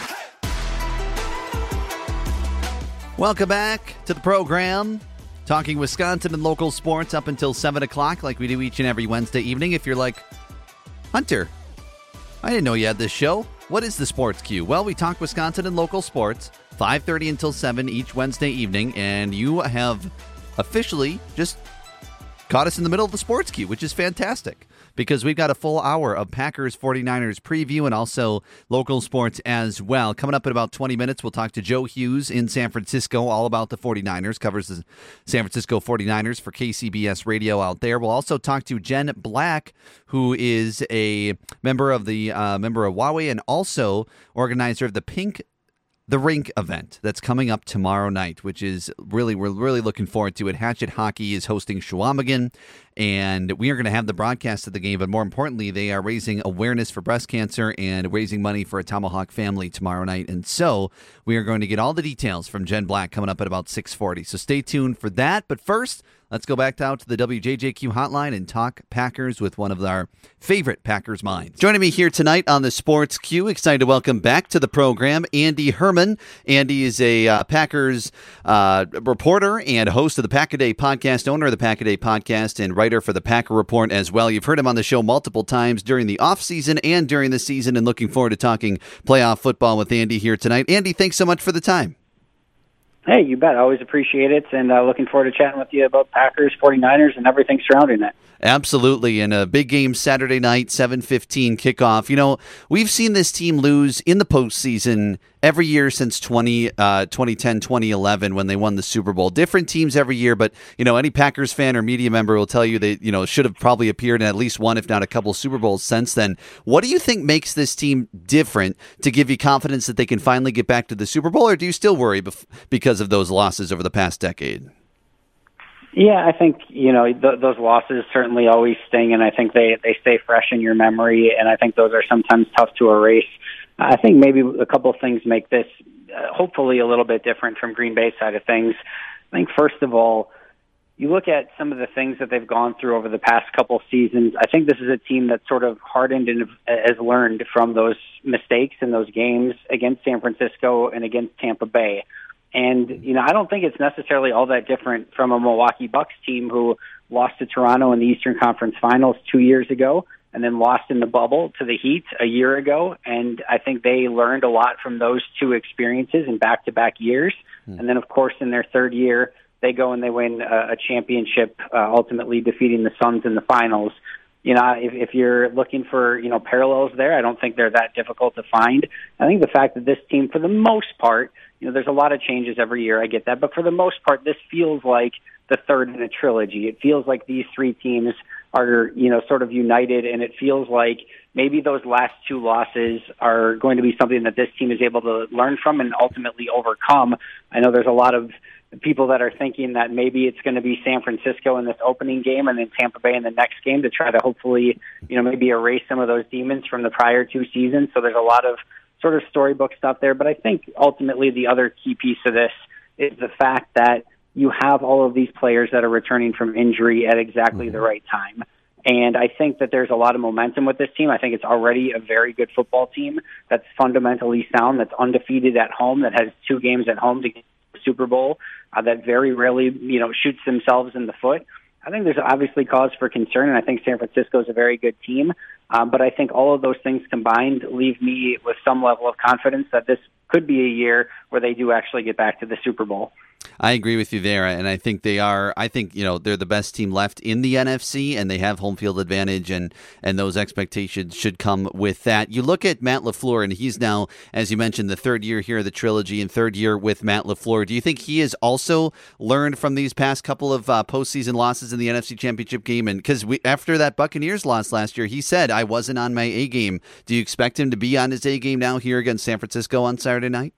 Welcome back to the program. Talking Wisconsin and local sports up until 7 o'clock like we do each and every Wednesday evening. If you're like, Hunter, I didn't know you had this show. What is the Sports Q? Well, we talk Wisconsin and local sports, 5:30 until 7 each Wednesday evening, and you have officially just caught us in the middle of the Sports Q, which is fantastic because we've got a full hour of Packers 49ers preview and also local sports as well. Coming up in about 20 minutes, we'll talk to Joe Hughes in San Francisco all about the 49ers, covers the San Francisco 49ers for KCBS Radio out there. We'll also talk to Jen Black, who is a member of Huawei and also organizer of the Rink event that's coming up tomorrow night, which is we're really looking forward to it. Hatchet Hockey is hosting Shawamigan, and we are going to have the broadcast of the game, but more importantly, they are raising awareness for breast cancer and raising money for a Tomahawk family tomorrow night, and so we are going to get all the details from Jen Black coming up at about 6:40, so stay tuned for that. But first, let's go back out to the WJJQ hotline and talk Packers with one of our favorite Packers minds. Joining me here tonight on the Sports Q, excited to welcome back to the program Andy Herman. Andy is a Packers reporter and host of the Pack-A-Day podcast, owner of the Pack-A-Day podcast, and writer for the Packer Report as well. You've heard him on the show multiple times during the offseason and during the season, and looking forward to talking playoff football with Andy here tonight. Andy, thanks so much for the time. Hey, you bet. I always appreciate it, and looking forward to chatting with you about Packers, 49ers, and everything surrounding that. Absolutely, and a big game Saturday night, 7:15 kickoff. You know, we've seen this team lose in the postseason every year since 2010, 2011 when they won the Super Bowl. Different teams every year, but, you know, any Packers fan or media member will tell you they, you know, should have probably appeared in at least one, if not a couple Super Bowls since then. What do you think makes this team different to give you confidence that they can finally get back to the Super Bowl, or do you still worry because of those losses over the past decade? Yeah, I think, you know, those losses certainly always sting, and I think they stay fresh in your memory, and I think those are sometimes tough to erase. I think maybe a couple of things make this hopefully a little bit different from Green Bay's side of things. I think, first of all, you look at some of the things that they've gone through over the past couple seasons. I think this is a team that's sort of hardened and has learned from those mistakes in those games against San Francisco and against Tampa Bay. And, you know, I don't think it's necessarily all that different from a Milwaukee Bucks team who lost to Toronto in the Eastern Conference Finals 2 years ago and then lost in the bubble to the Heat a year ago. And I think they learned a lot from those two experiences in back-to-back years. And then, of course, in their third year, they go and they win a championship, ultimately defeating the Suns in the finals. You know, if you're looking for, you know, parallels there, I don't think they're that difficult to find. I think the fact that this team, for the most part, you know, there's a lot of changes every year, I get that, but for the most part, this feels like the third in a trilogy. It feels like these three teams are, you know, sort of united, and it feels like maybe those last two losses are going to be something that this team is able to learn from and ultimately overcome. I know there's a lot of people that are thinking that maybe it's going to be San Francisco in this opening game and then Tampa Bay in the next game to try to hopefully, you know, maybe erase some of those demons from the prior two seasons. So there's a lot of sort of storybook stuff there. But I think ultimately the other key piece of this is the fact that you have all of these players that are returning from injury at exactly the right time. And I think that there's a lot of momentum with this team. I think it's already a very good football team that's fundamentally sound, that's undefeated at home, that has 2 games at home to get the Super Bowl, that very rarely, you know, shoots themselves in the foot. I think there's obviously cause for concern, and I think San Francisco is a very good team. But I think all of those things combined leave me with some level of confidence that this could be a year where they do actually get back to the Super Bowl. I agree with you there, and I think they are. I think, you know, they're the best team left in the NFC, and they have home field advantage, and those expectations should come with that. You look at Matt LaFleur, and he's now, as you mentioned, the third year here of the trilogy and third year with Matt LaFleur. Do you think he has also learned from these past couple of postseason losses in the NFC Championship game? And because after that Buccaneers loss last year, he said, "I wasn't on my A game." Do you expect him to be on his A game now here against San Francisco on Saturday night?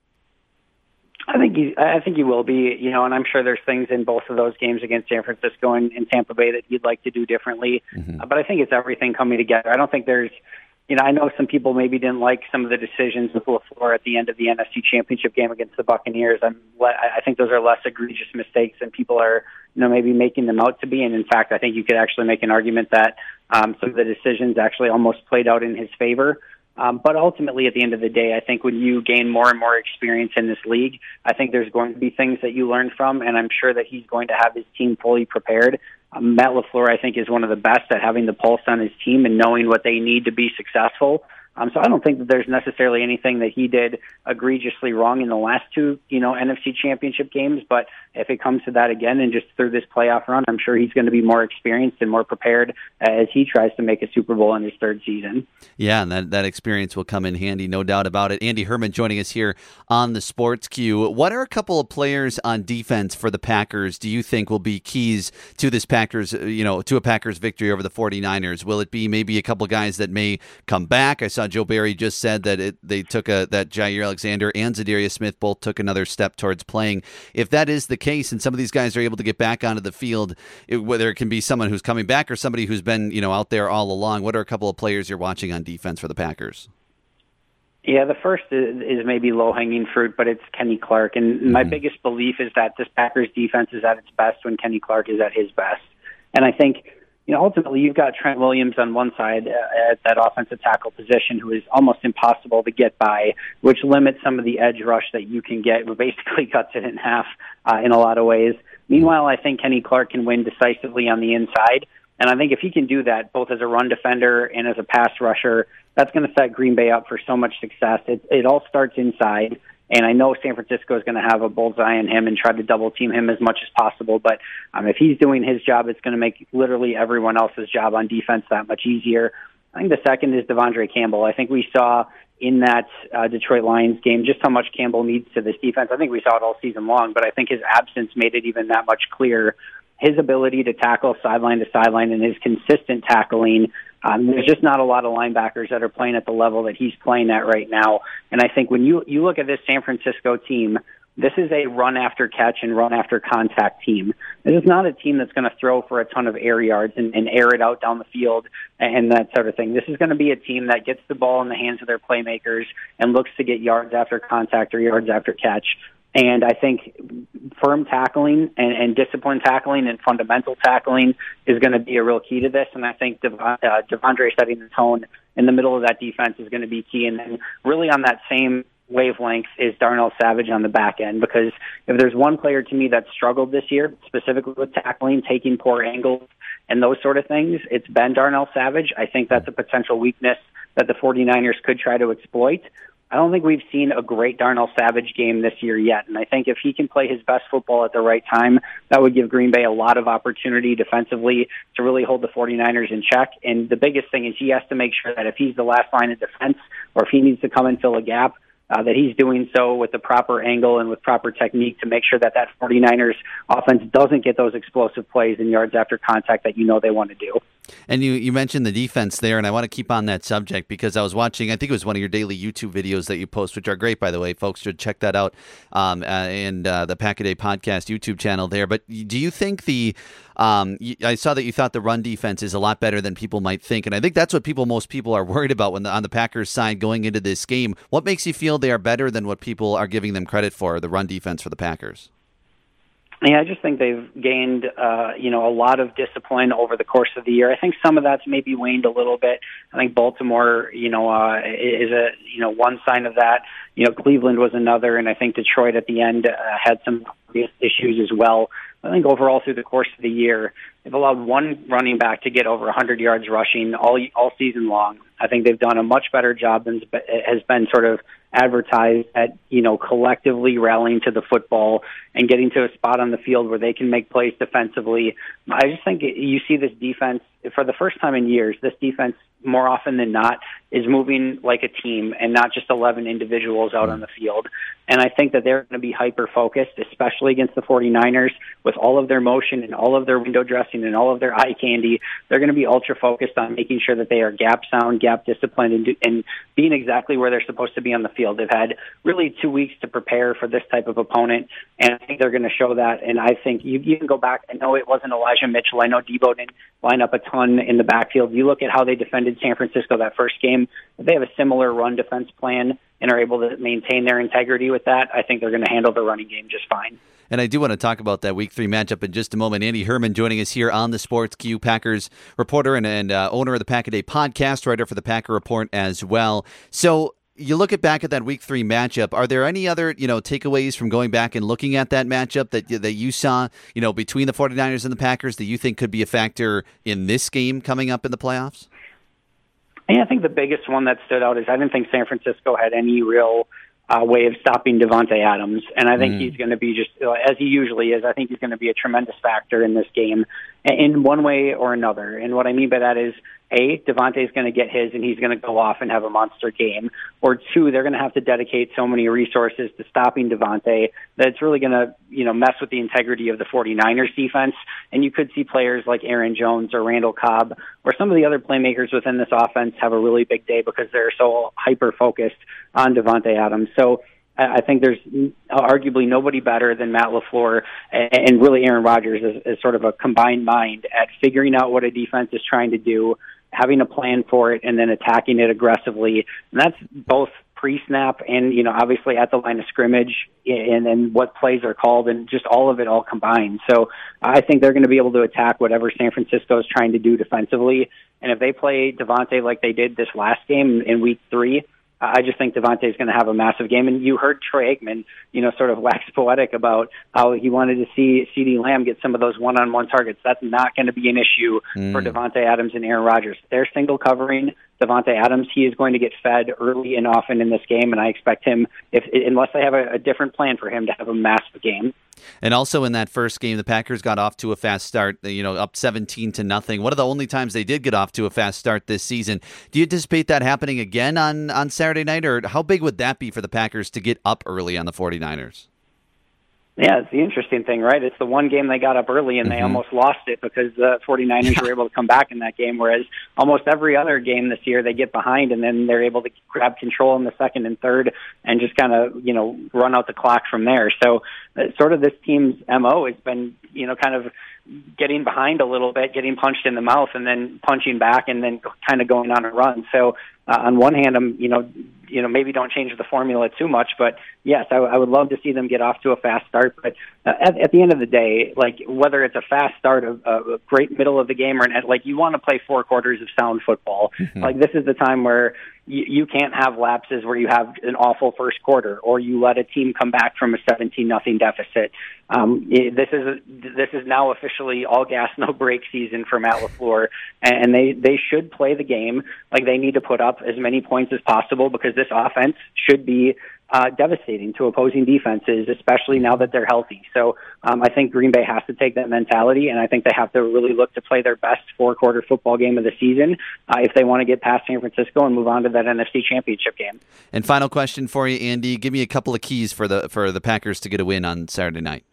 I think he will be, you know, and I'm sure there's things in both of those games against San Francisco and Tampa Bay that he'd like to do differently. But I think it's everything coming together. I don't think there's, you know, I know some people maybe didn't like some of the decisions with LaFleur at the end of the NFC Championship game against the Buccaneers. I think those are less egregious mistakes than people are, you know, maybe making them out to be. And in fact, I think you could actually make an argument that some of the decisions actually almost played out in his favor. But ultimately, at the end of the day, I think when you gain more and more experience in this league, I think there's going to be things that you learn from, and I'm sure that he's going to have his team fully prepared. Matt LaFleur, I think, is one of the best at having the pulse on his team and knowing what they need to be successful. So I don't think that there's necessarily anything that he did egregiously wrong in the last two, you know, NFC Championship games. But if it comes to that again and just through this playoff run, I'm sure he's going to be more experienced and more prepared as he tries to make a Super Bowl in his third season. Yeah, and that experience will come in handy, no doubt about it. Andy Herman joining us here on the Sports Cue. What are a couple of players on defense for the Packers do you think will be keys to this Packers, you know, to a Packers victory over the 49ers? Will it be maybe a couple guys that may come back? I saw Joe Barry just said that they took that Jair Alexander and Zadarius Smith both took another step towards playing. If that is the case, and some of these guys are able to get back onto the field, whether it can be someone who's coming back or somebody who's been, you know, out there all along, what are a couple of players you're watching on defense for the Packers? Yeah, the first is maybe low-hanging fruit, but it's Kenny Clark. And my biggest belief is that this Packers defense is at its best when Kenny Clark is at his best. And I think, you know, ultimately you've got Trent Williams on one side at that offensive tackle position who is almost impossible to get by, which limits some of the edge rush that you can get. It basically cuts it in half in a lot of ways. Meanwhile, I think Kenny Clark can win decisively on the inside. And I think if he can do that, both as a run defender and as a pass rusher, that's going to set Green Bay up for so much success. It all starts inside. And I know San Francisco is going to have a bullseye on him and try to double-team him as much as possible. But if he's doing his job, it's going to make literally everyone else's job on defense that much easier. I think the second is Devondre Campbell. I think we saw in that Detroit Lions game just how much Campbell needs to this defense. I think we saw it all season long, but I think his absence made it even that much clearer. His ability to tackle sideline to sideline and his consistent tackling, there's just not a lot of linebackers that are playing at the level that he's playing at right now. And I think when you look at this San Francisco team, this is a run after catch and run after contact team. This is not a team that's going to throw for a ton of air yards and air it out down the field and that sort of thing. This is going to be a team that gets the ball in the hands of their playmakers and looks to get yards after contact or yards after catch. And I think firm tackling and disciplined tackling and fundamental tackling is going to be a real key to this. And I think Devondre setting the tone in the middle of that defense is going to be key. And then really on that same wavelength is Darnell Savage on the back end, because if there's one player to me that struggled this year, specifically with tackling, taking poor angles, and those sort of things, it's been Darnell Savage. I think that's a potential weakness that the 49ers could try to exploit. I don't think we've seen a great Darnell Savage game this year yet. And I think if he can play his best football at the right time, that would give Green Bay a lot of opportunity defensively to really hold the 49ers in check. And the biggest thing is he has to make sure that if he's the last line of defense or if he needs to come and fill a gap, that he's doing so with the proper angle and with proper technique to make sure that 49ers offense doesn't get those explosive plays and yards after contact that they want to do. And you mentioned the defense there, and I want to keep on that subject because I was watching, I think it was one of your daily YouTube videos that you post, which are great, by the way. Folks should check that out, and the Pack-A-Day Podcast YouTube channel there. But do you think I saw that you thought the run defense is a lot better than people might think, and I think that's what most people are worried about when on the Packers side going into this game. What makes you feel they are better than what people are giving them credit for, the run defense for the Packers? Yeah, I just think they've gained, a lot of discipline over the course of the year. I think some of that's maybe waned a little bit. I think Baltimore, is one sign of that. Cleveland was another, and I think Detroit at the end had some issues as well. I think overall through the course of the year, they've allowed one running back to get over 100 yards rushing all season long. I think they've done a much better job than has been sort of advertised at, collectively rallying to the football and getting to a spot on the field where they can make plays defensively. I just think you see this defense, for the first time in years, this defense more often than not is moving like a team and not just 11 individuals out on the field. And I think that they're going to be hyper-focused, especially against the 49ers, with all of their motion and all of their window dressing and all of their eye candy. They're going to be ultra-focused on making sure that they are gap-sound, gap-disciplined, and being exactly where they're supposed to be on the field. They've had really 2 weeks to prepare for this type of opponent, and I think they're going to show that. And I think you can go back. I know it wasn't Elijah Mitchell. I know Debo didn't line up a ton in the backfield. You look at how they defended San Francisco that first game. If they have a similar run defense plan and are able to maintain their integrity with that, I think they're going to handle the running game just fine. And I do want to talk about that Week 3 matchup in just a moment. Andy Herman joining us here on the Sports Q, Packers reporter and owner of the Pack-A-Day Podcast, writer for the Packer Report as well. So you look back at that Week 3 matchup. Are there any other takeaways from going back and looking at that matchup that you saw between the 49ers and the Packers that you think could be a factor in this game coming up in the playoffs? I think the biggest one that stood out is I didn't think San Francisco had any real way of stopping Davante Adams, and I think he's going to be just as he usually is. I think he's going to be a tremendous factor in this game in one way or another. And what I mean by that is, A, Davante's going to get his, and he's going to go off and have a monster game. Or two, they're going to have to dedicate so many resources to stopping Davante that it's really going to, mess with the integrity of the 49ers defense. And you could see players like Aaron Jones or Randall Cobb or some of the other playmakers within this offense have a really big day because they're so hyper-focused on Davante Adams. So I think there's arguably nobody better than Matt LaFleur and really Aaron Rodgers as sort of a combined mind at figuring out what a defense is trying to do, having a plan for it, and then attacking it aggressively. And that's both pre-snap and, obviously at the line of scrimmage and then what plays are called and just all of it all combined. So I think they're going to be able to attack whatever San Francisco is trying to do defensively. And if they play Davante like they did this last game in Week 3, I just think Davante is going to have a massive game. And you heard Troy Aikman, sort of wax poetic about how he wanted to see CeeDee Lamb get some of those one-on-one targets. That's not going to be an issue for Davante Adams and Aaron Rodgers. They're single covering Davante Adams. He is going to get fed early and often in this game, and I expect him, unless they have a different plan for him, to have a massive game. And also in that first game, the Packers got off to a fast start, up 17-0. One of the only times they did get off to a fast start this season. Do you anticipate that happening again on Saturday night, or how big would that be for the Packers to get up early on the 49ers? Yeah, it's the interesting thing, right? It's the one game they got up early and they almost lost it because the 49ers were able to come back in that game, whereas almost every other game this year they get behind and then they're able to grab control in the second and third and just kind of, run out the clock from there. So sort of this team's MO has been, kind of getting behind a little bit, getting punched in the mouth and then punching back and then kind of going on a run. So on one hand, I'm, maybe don't change the formula too much, but yes, I would love to see them get off to a fast start. But at the end of the day, like whether it's a fast start, a great middle of the game, or you want to play 4 quarters of sound football. Like this is the time where you can't have lapses where you have an awful first quarter or you let a team come back from a 17-0 deficit. This is now officially all gas, no break season for Matt LaFleur, and they should play the game. Like they need to put up up as many points as possible because this offense should be devastating to opposing defenses, especially now that they're healthy. So I think Green Bay has to take that mentality, and I think they have to really look to play their best four-quarter football game of the season if they want to get past San Francisco and move on to that NFC Championship game. And final question for you, Andy. Give me a couple of keys for the Packers to get a win on Saturday night.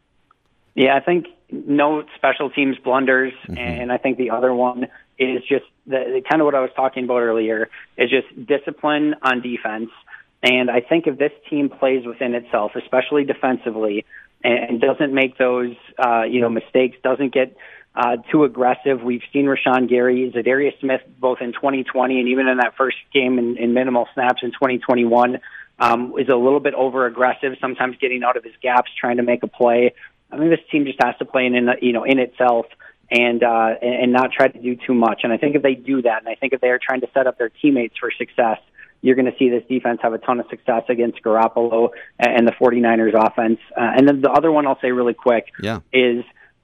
Yeah, I think no special teams blunders, and I think the other one is just the kind of what I was talking about earlier, is just discipline on defense. And I think if this team plays within itself, especially defensively, and doesn't make those mistakes, doesn't get too aggressive. We've seen Rashawn Gary, Zadarius Smith, both in 2020 and even in that first game in minimal snaps in 2021, is a little bit over-aggressive, sometimes getting out of his gaps, trying to make a play. I mean, this team just has to play in itself and not try to do too much. And I think if they do that, and I think if they are trying to set up their teammates for success, you're going to see this defense have a ton of success against Garoppolo and the 49ers offense. And then the other one I'll say really quick is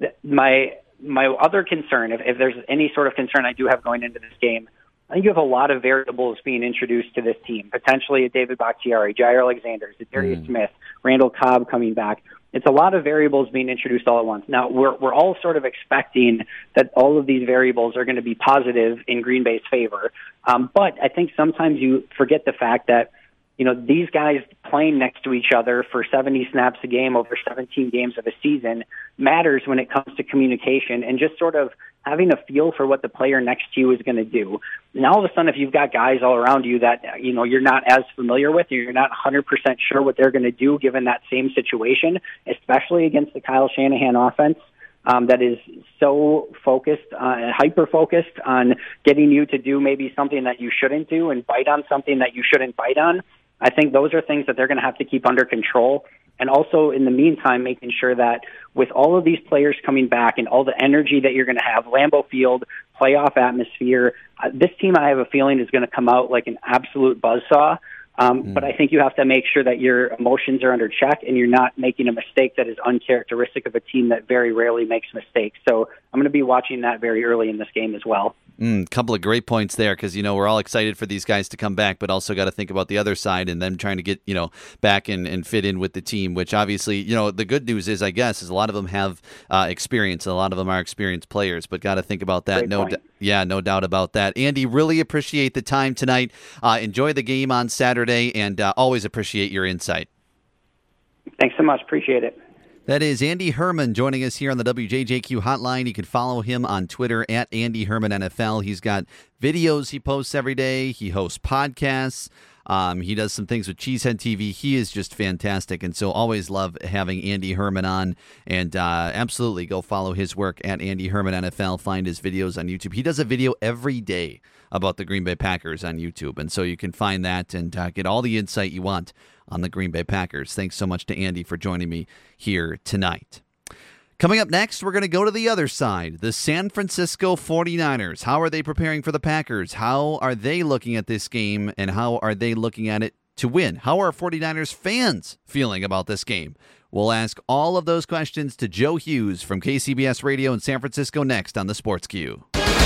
my other concern, if there's any sort of concern I do have going into this game, I think you have a lot of variables being introduced to this team, potentially a David Bakhtiari, Jair Alexander, Zadarius Smith, Randall Cobb coming back. It's a lot of variables being introduced all at once. Now, we're all sort of expecting that all of these variables are going to be positive in Green Bay's favor. But I think sometimes you forget the fact that, these guys playing next to each other for 70 snaps a game over 17 games of a season matters when it comes to communication and just sort of having a feel for what the player next to you is going to do. And all of a sudden, if you've got guys all around you that, you're not as familiar with, or you're not 100% sure what they're going to do given that same situation, especially against the Kyle Shanahan offense, that is so focused, hyper-focused on getting you to do maybe something that you shouldn't do and bite on something that you shouldn't bite on. I think those are things that they're going to have to keep under control. And also, in the meantime, making sure that with all of these players coming back and all the energy that you're going to have, Lambeau Field, playoff atmosphere, this team, I have a feeling, is going to come out like an absolute buzzsaw. But I think you have to make sure that your emotions are under check and you're not making a mistake that is uncharacteristic of a team that very rarely makes mistakes. So I'm going to be watching that very early in this game as well. Couple of great points there because, we're all excited for these guys to come back, but also got to think about the other side and them trying to get, back and fit in with the team, which obviously, the good news is, I guess, is a lot of them have experience. And a lot of them are experienced players, but got to think about that. No doubt about that. Andy, really appreciate the time tonight. Enjoy the game on Saturday and always appreciate your insight. Thanks so much. Appreciate it. That is Andy Herman joining us here on the WJJQ hotline. You can follow him on Twitter at Andy Herman NFL. He's got videos he posts every day. He hosts podcasts. He does some things with Cheesehead TV. He is just fantastic, and so always love having Andy Herman on. And absolutely go follow his work at Andy Herman NFL. Find his videos on YouTube. He does a video every day about the Green Bay Packers on YouTube, and so you can find that and get all the insight you want on the Green Bay Packers. Thanks so much to Andy for joining me here tonight. Coming up next, we're going to go to the other side, the San Francisco 49ers. How are they preparing for the Packers? How are they looking at this game, and how are they looking at it to win? How are 49ers fans feeling about this game? We'll ask all of those questions to Joe Hughes from KCBS Radio in San Francisco next on the Sports Queue.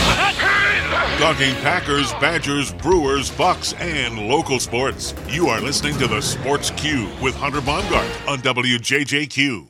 Talking Packers, Badgers, Brewers, Bucks, and local sports. You are listening to the Sports Queue with Hunter Baumgart on WJJQ.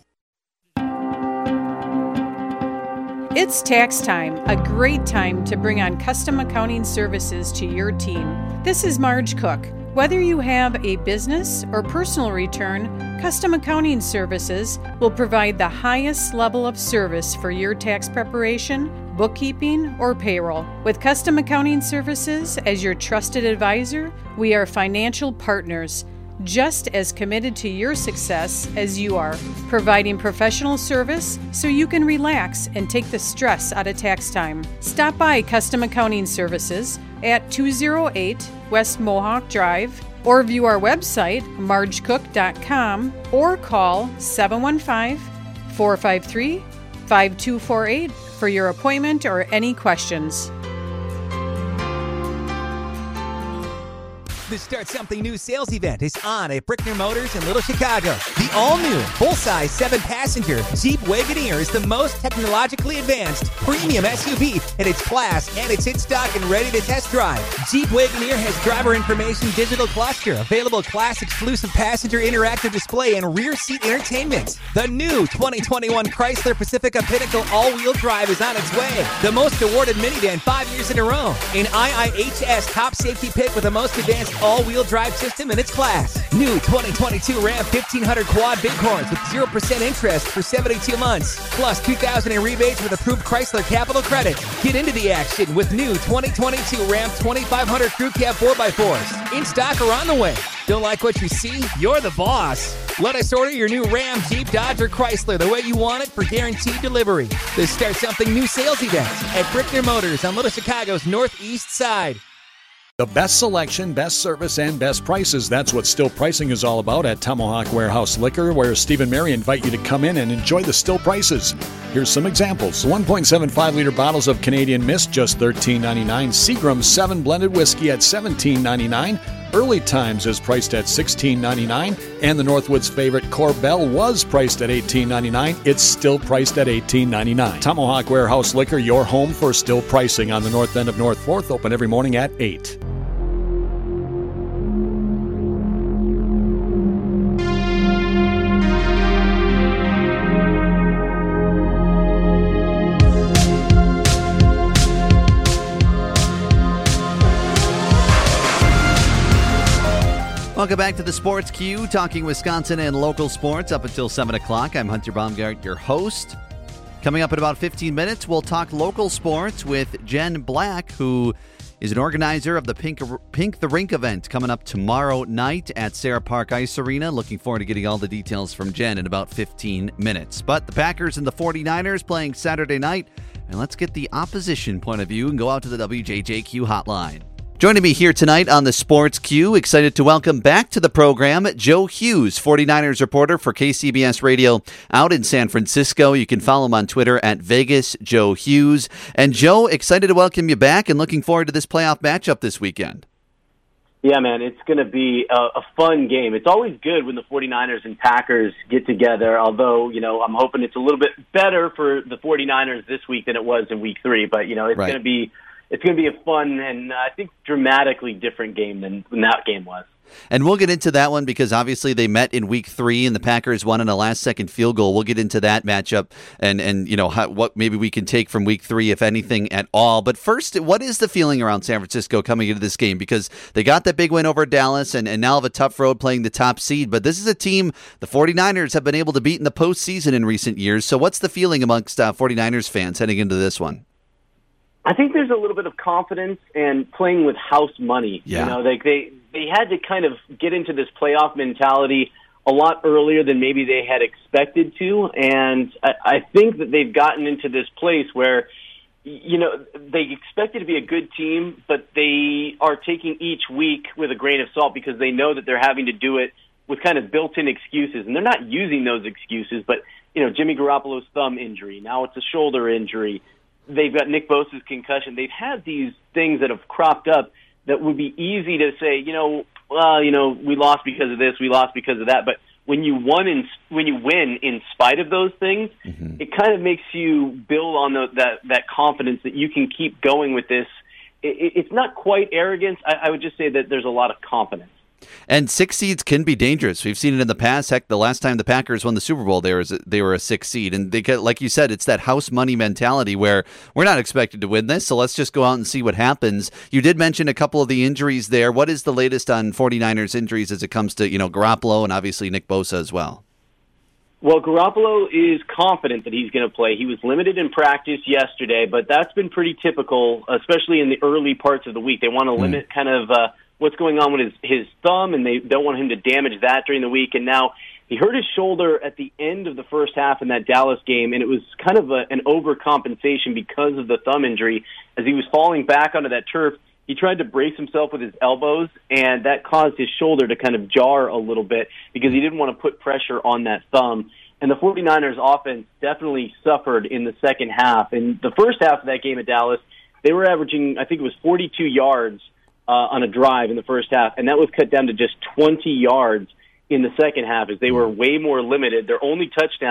It's tax time, a great time to bring on custom accounting services to your team. This is Marge Cook. Whether you have a business or personal return, Custom Accounting Services will provide the highest level of service for your tax preparation, bookkeeping, or payroll. With Custom Accounting Services as your trusted advisor, we are financial partners, just as committed to your success as you are, providing professional service so you can relax and take the stress out of tax time. Stop by Custom Accounting Services at 208 West Mohawk Drive, or view our website, margecook.com, or call 715-453-5248 for your appointment or any questions. The Start Something New sales event is on at Brickner Motors in Little Chicago. The all-new, full-size 7-passenger Jeep Wagoneer is the most technologically advanced premium SUV in its class, and it's in stock and ready to test drive. Jeep Wagoneer has driver information digital cluster, available class-exclusive passenger interactive display, and rear seat entertainment. The new 2021 Chrysler Pacifica Pinnacle all-wheel drive is on its way. The most awarded minivan 5 years in a row. An IIHS top safety pick with the most advanced all-wheel drive system in its class. New 2022 Ram 1500 Quad Bighorns with 0% interest for 72 months. Plus $2,000 in rebates with approved Chrysler Capital Credit. Get into the action with new 2022 Ram 2500 Crew Cab 4x4s. In stock or on the way. Don't like what you see? You're the boss. Let us order your new Ram, Jeep, Dodge, or Chrysler the way you want it for guaranteed delivery. The Start Something New sales event at Brickner Motors on Little Chicago's northeast side. The best selection, best service, and best prices. That's what Still Pricing is all about at Tomahawk Warehouse Liquor, where Steve and Mary invite you to come in and enjoy the Still prices. Here's some examples. 1.75-liter bottles of Canadian Mist, just $13.99. Seagram 7 blended whiskey at $17.99. Early Times is priced at $16.99. And the Northwoods favorite Corbel was priced at $18.99. It's still priced at $18.99. Tomahawk Warehouse Liquor, your home for Still Pricing on the north end of North 4th, open every morning at 8. Welcome back to the Sports Q, talking Wisconsin and local sports up until 7 o'clock. I'm Hunter Baumgart, your host. Coming up in about 15 minutes, we'll talk local sports with Jen Black, who is an organizer of the Pink the Rink event coming up tomorrow night at Sarah Park Ice Arena. Looking forward to getting all the details from Jen in about 15 minutes. But the Packers and the 49ers playing Saturday night, and let's get the opposition point of view and go out to the WJJQ hotline. Joining me here tonight on the Sports Q, excited to welcome back to the program Joe Hughes, 49ers reporter for KCBS Radio out in San Francisco. You can follow him on Twitter at Vegas Joe Hughes. And Joe, excited to welcome you back and looking forward to this playoff matchup this weekend. Yeah, man, it's going to be a fun game. It's always good when the 49ers and Packers get together, although, I'm hoping it's a little bit better for the 49ers this week than it was in week 3. But, it's right. It's going to be a fun and I think dramatically different game than that game was. And we'll get into that one because obviously they met in week 3 and the Packers won in a last-second field goal. We'll get into that matchup and what maybe we can take from week 3, if anything at all. But first, what is the feeling around San Francisco coming into this game? Because they got that big win over Dallas and now have a tough road playing the top seed. But this is a team the 49ers have been able to beat in the postseason in recent years. So what's the feeling amongst 49ers fans heading into this one? I think there's a little bit of confidence and playing with house money. Yeah. They had to kind of get into this playoff mentality a lot earlier than maybe they had expected to, and I think that they've gotten into this place where, they expect it to be a good team, but they are taking each week with a grain of salt because they know that they're having to do it with kind of built-in excuses, and they're not using those excuses, but, Jimmy Garoppolo's thumb injury, now it's a shoulder injury. They've got Nick Bosa's concussion. They've had these things that have cropped up that would be easy to say, we lost because of this, we lost because of that. But when you win in spite of those things, it kind of makes you build on that confidence that you can keep going with this. It's not quite arrogance. I would just say that there's a lot of confidence. And 6 seeds can be dangerous. We've seen it in the past. Heck, the last time the Packers won the Super Bowl, they were a 6 seed. And they get, like you said, it's that house money mentality where we're not expected to win this, so let's just go out and see what happens. You did mention a couple of the injuries there. What is the latest on 49ers injuries as it comes to, Garoppolo and obviously Nick Bosa as well? Well, Garoppolo is confident that he's going to play. He was limited in practice yesterday, but that's been pretty typical, especially in the early parts of the week. They want to limit kind of what's going on with his thumb, and they don't want him to damage that during the week. And now he hurt his shoulder at the end of the first half in that Dallas game, and it was kind of an overcompensation because of the thumb injury. As he was falling back onto that turf, he tried to brace himself with his elbows, and that caused his shoulder to kind of jar a little bit because he didn't want to put pressure on that thumb. And the 49ers offense definitely suffered in the second half. In the first half of that game at Dallas, they were averaging, I think it was 42 yards on a drive in the first half, and that was cut down to just 20 yards in the second half as they were way more limited. Their only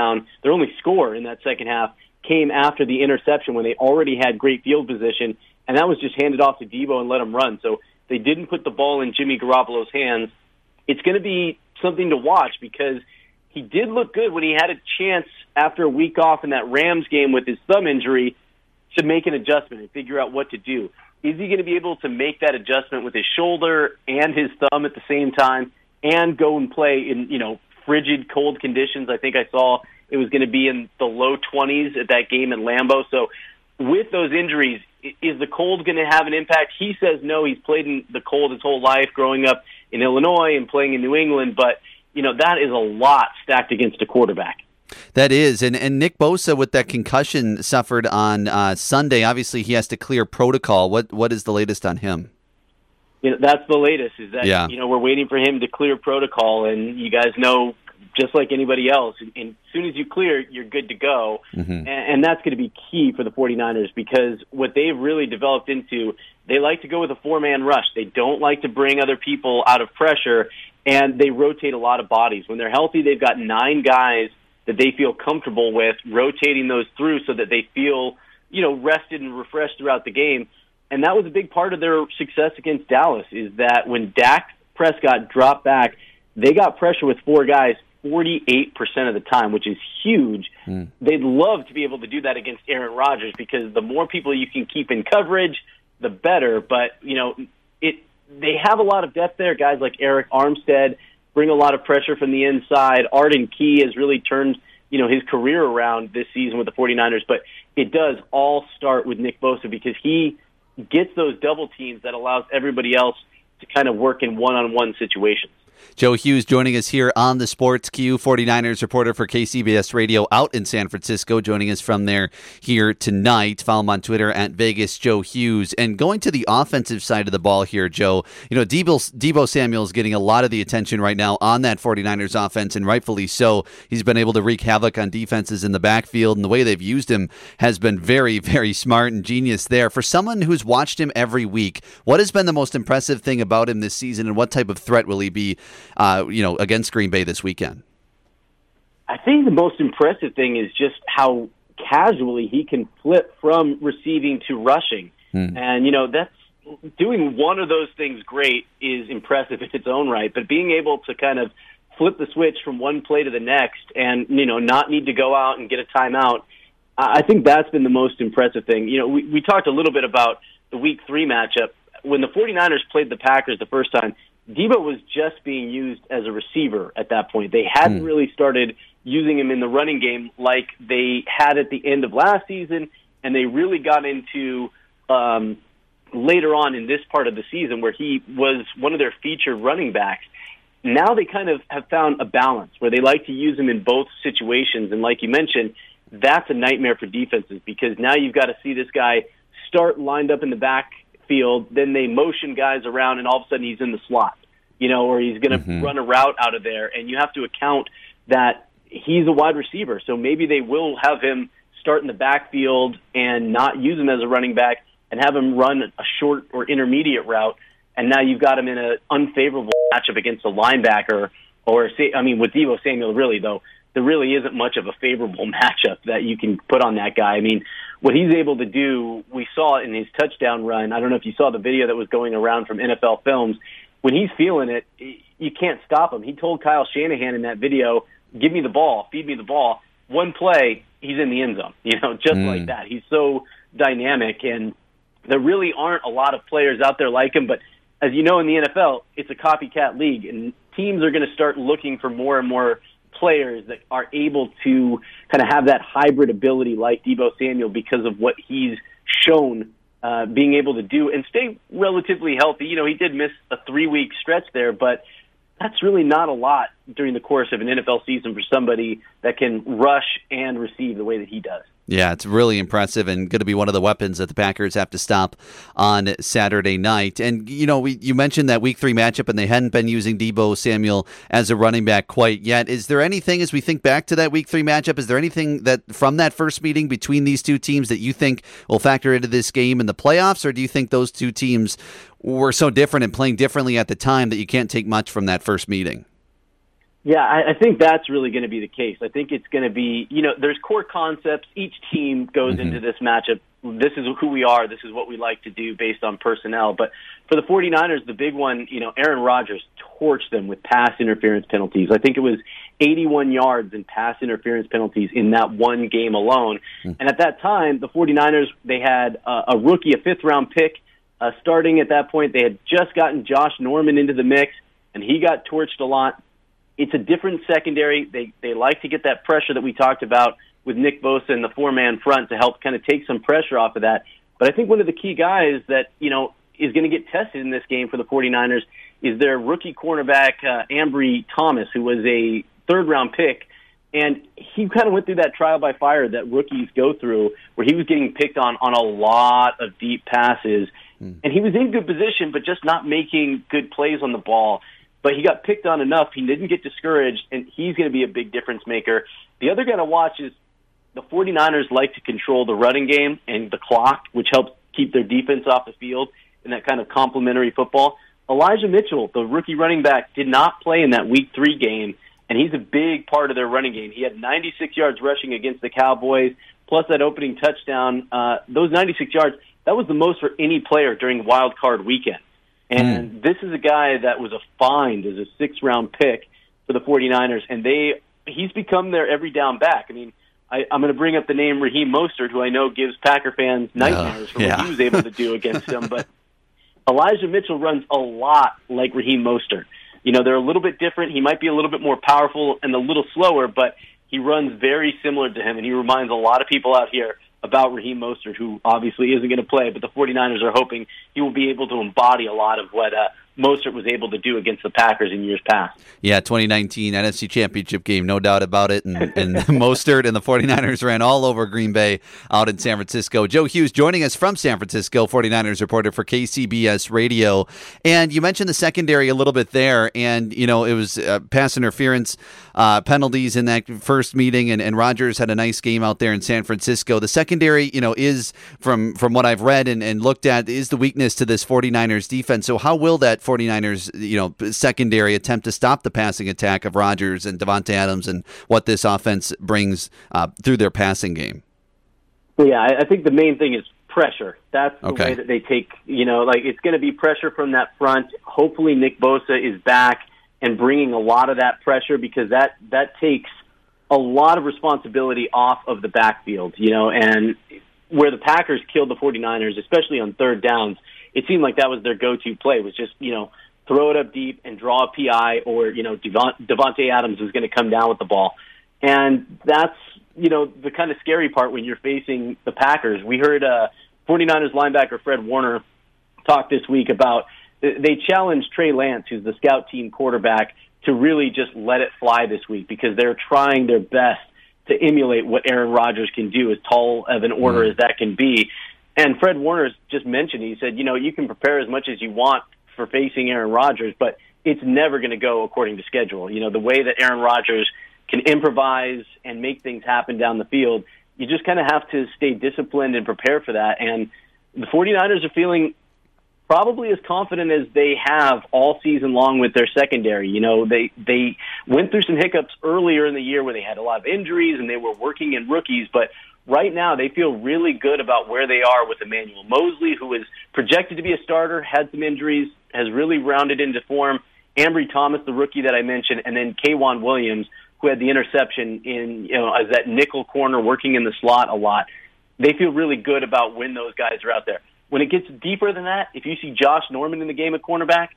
score in that second half came after the interception when they already had great field position, and that was just handed off to Deebo and let him run. So they didn't put the ball in Jimmy Garoppolo's hands. It's going to be something to watch because he did look good when he had a chance after a week off in that Rams game with his thumb injury to make an adjustment and figure out what to do. Is he going to be able to make that adjustment with his shoulder and his thumb at the same time and go and play in, frigid, cold conditions? I think I saw it was going to be in the low 20s at that game in Lambeau. So with those injuries, is the cold going to have an impact? He says no. He's played in the cold his whole life growing up in Illinois and playing in New England. But, that is a lot stacked against a quarterback. That is. And Nick Bosa, with that concussion suffered on Sunday, obviously he has to clear protocol. What is the latest on him? That's the latest, is that, we're waiting for him to clear protocol. And you guys know, just like anybody else, and as soon as you clear, you're good to go. Mm-hmm. And that's going to be key for the 49ers because what they've really developed into, they like to go with a four-man rush. They don't like to bring other people out of pressure, and they rotate a lot of bodies. When they're healthy, they've got 9 guys that they feel comfortable with, rotating those through so that they feel, rested and refreshed throughout the game. And that was a big part of their success against Dallas, is that when Dak Prescott dropped back, they got pressure with 4 guys 48% of the time, which is huge. They'd love to be able to do that against Aaron Rodgers because the more people you can keep in coverage, the better. But, they have a lot of depth there. Guys like Eric Armstead bring a lot of pressure from the inside. Arden Key has really turned, his career around this season with the 49ers. But it does all start with Nick Bosa because he gets those double teams that allows everybody else to kind of work in one-on-one situations. Joe Hughes joining us here on the Sports Q, 49ers reporter for KCBS Radio out in San Francisco, joining us from there here tonight. Follow him on Twitter at Vegas Joe Hughes. And going to the offensive side of the ball here, Joe, Deebo Samuel is getting a lot of the attention right now on that 49ers offense, and rightfully so. He's been able to wreak havoc on defenses in the backfield, and the way they've used him has been very, very smart and genius there. For someone who's watched him every week, what has been the most impressive thing about him this season, and what type of threat will he be against Green Bay this weekend? I think the most impressive thing is just how casually he can flip from receiving to rushing. And, that's doing one of those things great is impressive in its own right, but being able to kind of flip the switch from one play to the next and, not need to go out and get a timeout, I think that's been the most impressive thing. We talked a little bit about the Week 3 matchup. When the 49ers played the Packers the first time, Deebo was just being used as a receiver at that point. They hadn't really started using him in the running game like they had at the end of last season, and they really got into later on in this part of the season where he was one of their featured running backs. Now they kind of have found a balance where they like to use him in both situations, and like you mentioned, that's a nightmare for defenses because now you've got to see this guy start lined up in the backfield, then they motion guys around, and all of a sudden he's in the slot, or he's going to run a route out of there. And you have to account that he's a wide receiver. So maybe they will have him start in the backfield and not use him as a running back and have him run a short or intermediate route. And now you've got him in an unfavorable matchup against a linebacker with Deebo Samuel, really, though, there really isn't much of a favorable matchup that you can put on that guy. I mean, what he's able to do, we saw in his touchdown run. I don't know if you saw the video that was going around from NFL Films. When he's feeling it, you can't stop him. He told Kyle Shanahan in that video, give me the ball, feed me the ball. One play, he's in the end zone, just like that. He's so dynamic, and there really aren't a lot of players out there like him. But as you know, in the NFL, it's a copycat league, and teams are going to start looking for more and more players that are able to kind of have that hybrid ability like Deebo Samuel because of what he's shown being able to do and stay relatively healthy. He did miss a 3-week stretch there, but that's really not a lot during the course of an NFL season for somebody that can rush and receive the way that he does. Yeah, it's really impressive and going to be one of the weapons that the Packers have to stop on Saturday night. And, you mentioned that Week 3 matchup, and they hadn't been using Deebo Samuel as a running back quite yet. Is there anything, as we think back to that Week 3 matchup, is there anything that from that first meeting between these two teams that you think will factor into this game in the playoffs, or do you think those two teams were so different and playing differently at the time that you can't take much from that first meeting? Yeah, I think that's really going to be the case. I think it's going to be, there's core concepts. Each team goes into this matchup. This is who we are. This is what we like to do based on personnel. But for the 49ers, the big one, Aaron Rodgers torched them with pass interference penalties. I think it was 81 yards in pass interference penalties in that one game alone. And at that time, the 49ers, they had a rookie, a fifth-round pick. Starting at that point, they had just gotten Josh Norman into the mix, and he got torched a lot. It's a different secondary. They like to get that pressure that we talked about with Nick Bosa and the four-man front to help kind of take some pressure off of that. But I think one of the key guys that, is going to get tested in this game for the 49ers is their rookie cornerback, Ambry Thomas, who was a third-round pick. And he kind of went through that trial by fire that rookies go through where he was getting picked on a lot of deep passes. And he was in good position, but just not making good plays on the ball. But he got picked on enough. He didn't get discouraged, and he's going to be a big difference maker. The other guy to watch is the 49ers like to control the running game and the clock, which helps keep their defense off the field in that kind of complementary football. Elijah Mitchell, the rookie running back, did not play in that Week 3 game, and he's a big part of their running game. He had 96 yards rushing against the Cowboys, plus that opening touchdown. Those 96 yards, that was the most for any player during Wild Card Weekend. And this is a guy that was a find as a sixth-round pick for the 49ers, and he's become their every down back. I mean, I'm going to bring up the name Raheem Mostert, who I know gives Packer fans nightmares for what he was able to do against them. But Elijah Mitchell runs a lot like Raheem Mostert. They're a little bit different. He might be a little bit more powerful and a little slower, but he runs very similar to him, and he reminds a lot of people out here about Raheem Mostert, who obviously isn't going to play, but the 49ers are hoping he will be able to embody a lot of what Mostert was able to do against the Packers in years past. Yeah, 2019 NFC Championship game, no doubt about it. And Mostert and the 49ers ran all over Green Bay out in San Francisco. Joe Hughes joining us from San Francisco, 49ers reporter for KCBS Radio. And you mentioned the secondary a little bit there, and, it was pass interference penalties in that first meeting, and Rodgers had a nice game out there in San Francisco. The secondary, is, from what I've read and looked at, is the weakness to this 49ers defense. So how will that 49ers, secondary attempt to stop the passing attack of Rodgers and Davante Adams and what this offense brings through their passing game? Well, yeah, I think the main thing is pressure. That's the way that they take, it's going to be pressure from that front. Hopefully Nick Bosa is back and bringing a lot of that pressure, because that takes a lot of responsibility off of the backfield, and where the Packers killed the 49ers, especially on third downs, it seemed like that was their go-to play, was just, throw it up deep and draw a PI, or, Davante Adams is going to come down with the ball. And that's, the kind of scary part when you're facing the Packers. We heard 49ers linebacker Fred Warner talk this week about they challenged Trey Lance, who's the scout team quarterback, to really just let it fly this week, because they're trying their best to emulate what Aaron Rodgers can do, as tall of an order as that can be. And Fred Warner just mentioned, he said, you can prepare as much as you want for facing Aaron Rodgers, but it's never going to go according to schedule. The way that Aaron Rodgers can improvise and make things happen down the field, you just kind of have to stay disciplined and prepare for that. And the 49ers are feeling probably as confident as they have all season long with their secondary. They went through some hiccups earlier in the year where they had a lot of injuries and they were working in rookies, but right now they feel really good about where they are with Emmanuel Mosley, who is projected to be a starter, had some injuries, has really rounded into form. Ambry Thomas, the rookie that I mentioned, and then K'Wan Williams, who had the interception as that nickel corner working in the slot a lot. They feel really good about when those guys are out there. When it gets deeper than that, if you see Josh Norman in the game at cornerback,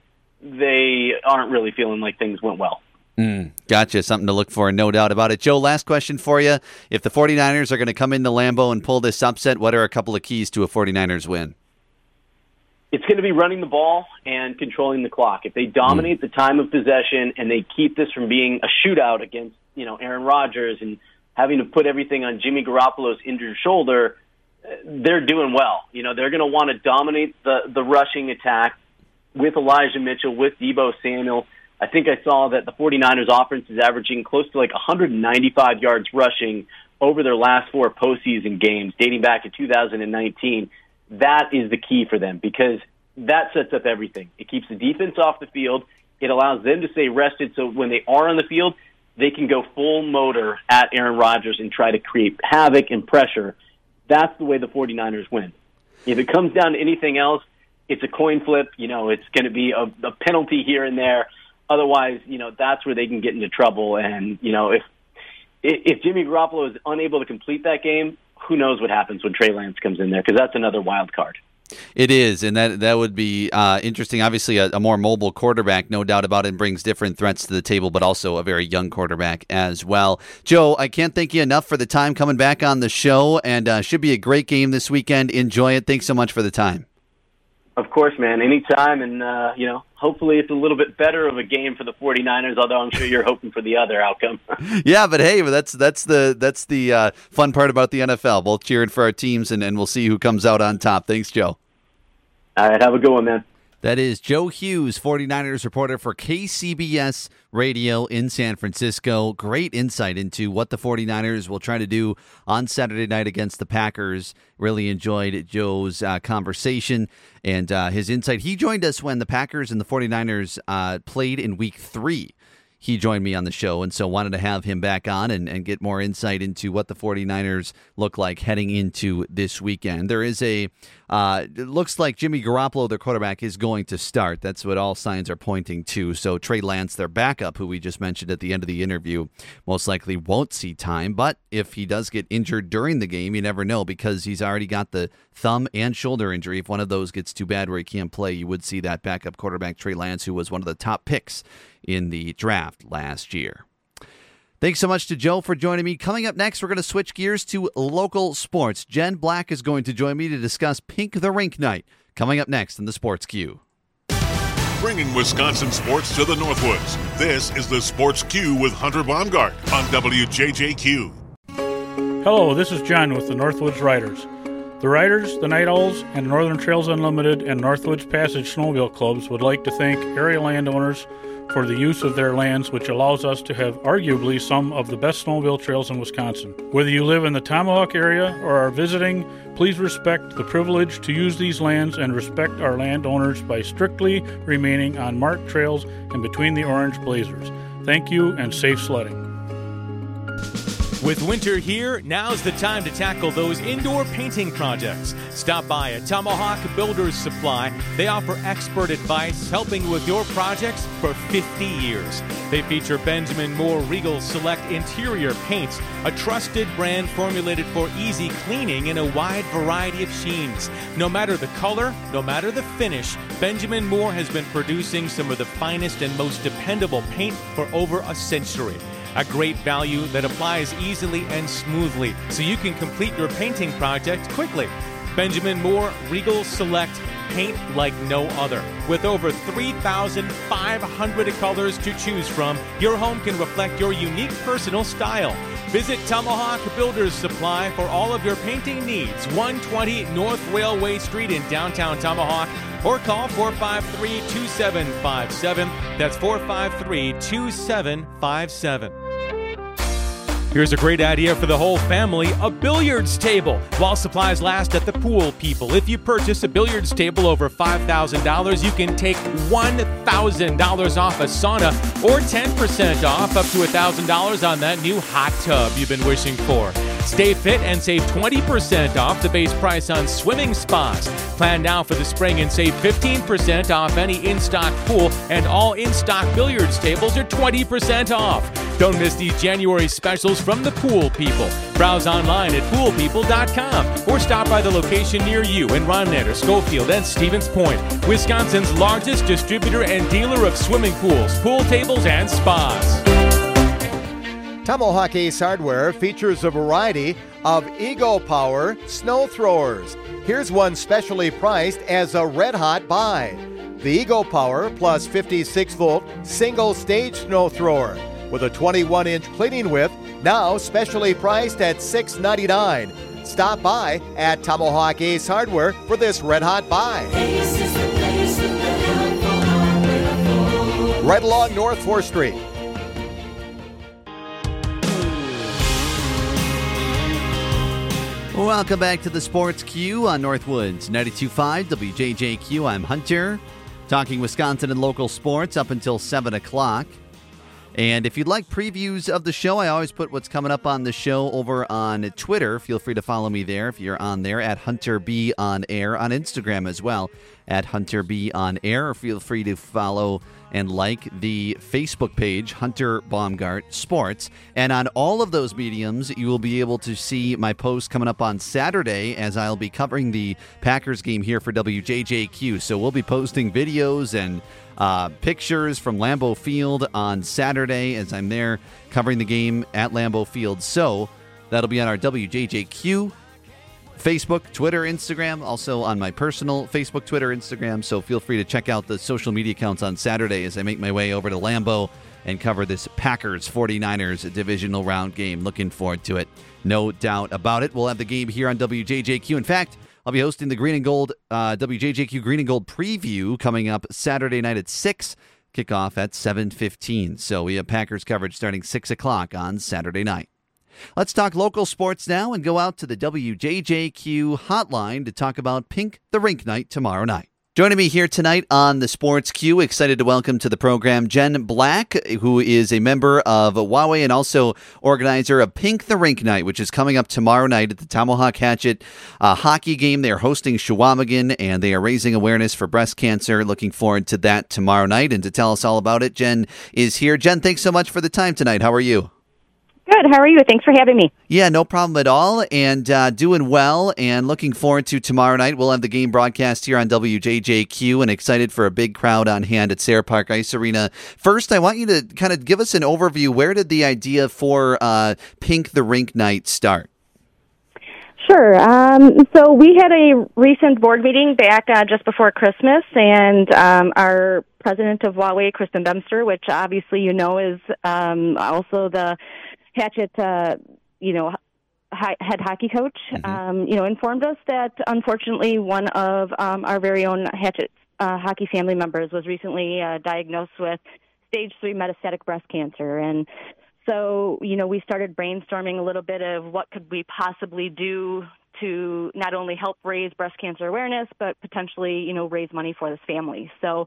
they aren't really feeling like things went well. Gotcha. Something to look for, no doubt about it. Joe, last question for you. If the 49ers are going to come into Lambeau and pull this upset, what are a couple of keys to a 49ers win? It's going to be running the ball and controlling the clock. If they dominate the time of possession and they keep this from being a shootout against, Aaron Rodgers and having to put everything on Jimmy Garoppolo's injured shoulder, they're doing well. They're going to want to dominate the rushing attack with Elijah Mitchell, with Deebo Samuel. I think I saw that the 49ers offense is averaging close to 195 yards rushing over their last 4 postseason games, dating back to 2019. That is the key for them because that sets up everything. It keeps the defense off the field. It allows them to stay rested so when they are on the field, they can go full motor at Aaron Rodgers and try to create havoc and pressure. That's the way the 49ers win. If it comes down to anything else, it's a coin flip. It's going to be a penalty here and there. Otherwise, that's where they can get into trouble. And, if Jimmy Garoppolo is unable to complete that game, who knows what happens when Trey Lance comes in there, because that's another wild card. It is, and that would be interesting. Obviously, a more mobile quarterback, no doubt about it, and brings different threats to the table, but also a very young quarterback as well. Joe, I can't thank you enough for the time coming back on the show, and should be a great game this weekend. Enjoy it. Thanks so much for the time. Of course, man. Anytime, and, hopefully it's a little bit better of a game for the 49ers, although I'm sure you're hoping for the other outcome. Yeah, but hey, that's the fun part about the NFL, both cheering for our teams, and we'll see who comes out on top. Thanks, Joe. All right, have a good one, man. That is Joe Hughes, 49ers reporter for KCBS Radio in San Francisco. Great insight into what the 49ers will try to do on Saturday night against the Packers. Really enjoyed Joe's conversation and his insight. He joined us when the Packers and the 49ers played in Week 3. He joined me on the show, and so wanted to have him back on and get more insight into what the 49ers look like heading into this weekend. There is it looks like Jimmy Garoppolo, their quarterback, is going to start. That's what all signs are pointing to. So Trey Lance, their backup, who we just mentioned at the end of the interview, most likely won't see time. But if he does get injured during the game, you never know, because he's already got the thumb and shoulder injury. If one of those gets too bad where he can't play, you would see that backup quarterback, Trey Lance, who was one of the top picks in the draft last year. Thanks so much to Joe for joining me. Coming up next, we're going to switch gears to local sports. Jen Black is going to join me to discuss Pink the Rink Night. Coming up next in the Sports Queue. Bringing Wisconsin sports to the Northwoods. This is the Sports Queue with Hunter Baumgart on WJJQ. Hello, this is John with the Northwoods Riders. The Riders, the Night Owls, and Northern Trails Unlimited and Northwoods Passage Snowmobile Clubs would like to thank area landowners for the use of their lands, which allows us to have arguably some of the best snowmobile trails in Wisconsin. Whether you live in the Tomahawk area or are visiting, please respect the privilege to use these lands and respect our landowners by strictly remaining on marked trails and between the orange blazers. Thank you and safe sledding. With winter here, now's the time to tackle those indoor painting projects. Stop by at Tomahawk Builders Supply. They offer expert advice, helping with your projects for 50 years. They feature Benjamin Moore Regal Select Interior Paints, a trusted brand formulated for easy cleaning in a wide variety of sheens. No matter the color, no matter the finish, Benjamin Moore has been producing some of the finest and most dependable paint for over a century. A great value that applies easily and smoothly, so you can complete your painting project quickly. Benjamin Moore Regal Select, paint like no other. With over 3,500 colors to choose from, your home can reflect your unique personal style. Visit Tomahawk Builders Supply for all of your painting needs, 120 North Railway Street in downtown Tomahawk, or call 453-2757. That's 453-2757. Here's a great idea for the whole family, a billiards table. While supplies last at the Pool People. If you purchase a billiards table over $5,000, you can take $1,000 off a sauna or 10% off up to $1,000 on that new hot tub you've been wishing for. Stay fit and save 20% off the base price on swimming spas. Plan now for the spring and save 15% off any in-stock pool, and all in-stock billiards tables are 20% off. Don't miss these January specials from the Pool People. Browse online at poolpeople.com or stop by the location near you in Ronnetter, Schofield, and Stevens Point, Wisconsin's largest distributor and dealer of swimming pools, pool tables, and spas. Tomahawk Ace Hardware features a variety of Ego Power snow throwers. Here's one specially priced as a red-hot buy. The Ego Power plus 56-volt single-stage snow thrower. with a 21-inch cleaning width, now specially priced at $6.99. Stop by at Tomahawk Ace Hardware for this red-hot buy. Ace is the place with the helpful hardware. Right along North 4th Street. Welcome back to the Sports Q on Northwoods 92.5 WJJQ. I'm Hunter, talking Wisconsin and local sports up until 7 o'clock. And if you'd like previews of the show, I always put what's coming up on the show over on Twitter. Feel free to follow me there if you're on there, at Hunter B on Air, on Instagram as well, at Hunter B on Air. Or feel free to follow and like the Facebook page, Hunter Baumgart Sports. And on all of those mediums, you will be able to see my post coming up on Saturday, as I'll be covering the Packers game here for WJJQ. So we'll be posting videos and pictures from Lambeau Field on Saturday as I'm there covering the game at Lambeau Field. So that'll be on our WJJQ Facebook, Twitter, Instagram, also on my personal Facebook, Twitter, Instagram. So feel free to check out the social media accounts on Saturday as I make my way over to Lambeau and cover this Packers 49ers divisional round game. Looking forward to it. No doubt about it. We'll have the game here on WJJQ. In fact, I'll be hosting the Green and Gold WJJQ Green and Gold preview coming up Saturday night at 6, kickoff at 7:15. So we have Packers coverage starting 6 o'clock on Saturday night. Let's talk local sports now and go out to the WJJQ hotline to talk about Pink the Rink Night tomorrow night. Joining me here tonight on the Sports Q, excited to welcome to the program Jen Black, who is a member of Huawei and also organizer of Pink the Rink Night, which is coming up tomorrow night at the Tomahawk Hatchet hockey game. They are hosting Shawamigan, and they are raising awareness for breast cancer. Looking forward to that tomorrow night. And to tell us all about it, Jen is here. Jen, thanks so much for the time tonight. How are you? Good. How are you? Thanks for having me. Yeah, no problem at all. And doing well and looking forward to tomorrow night. We'll have the game broadcast here on WJJQ and excited for a big crowd on hand at Sayre Park Ice Arena. First, I want you to kind of give us an overview. Where did the idea for Pink the Rink Night start? Sure. So we had a recent board meeting back just before Christmas, and our president of Huawei, Kristen Bemster, which obviously you know is also the Hatchet, head hockey coach, informed us that unfortunately one of our very own Hatchet hockey family members was recently diagnosed with stage 3 metastatic breast cancer. And so, we started brainstorming a little bit of what could we possibly do to not only help raise breast cancer awareness, but potentially, raise money for this family. So,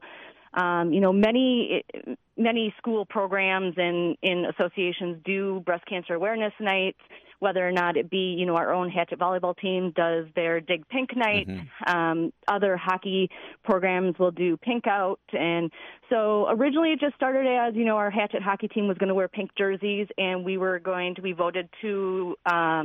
many school programs and in associations do breast cancer awareness nights, whether or not it be, our own Hatchet volleyball team does their Dig Pink night. Mm-hmm. Other hockey programs will do Pink Out. And so originally it just started as, our Hatchet hockey team was going to wear pink jerseys, and we voted to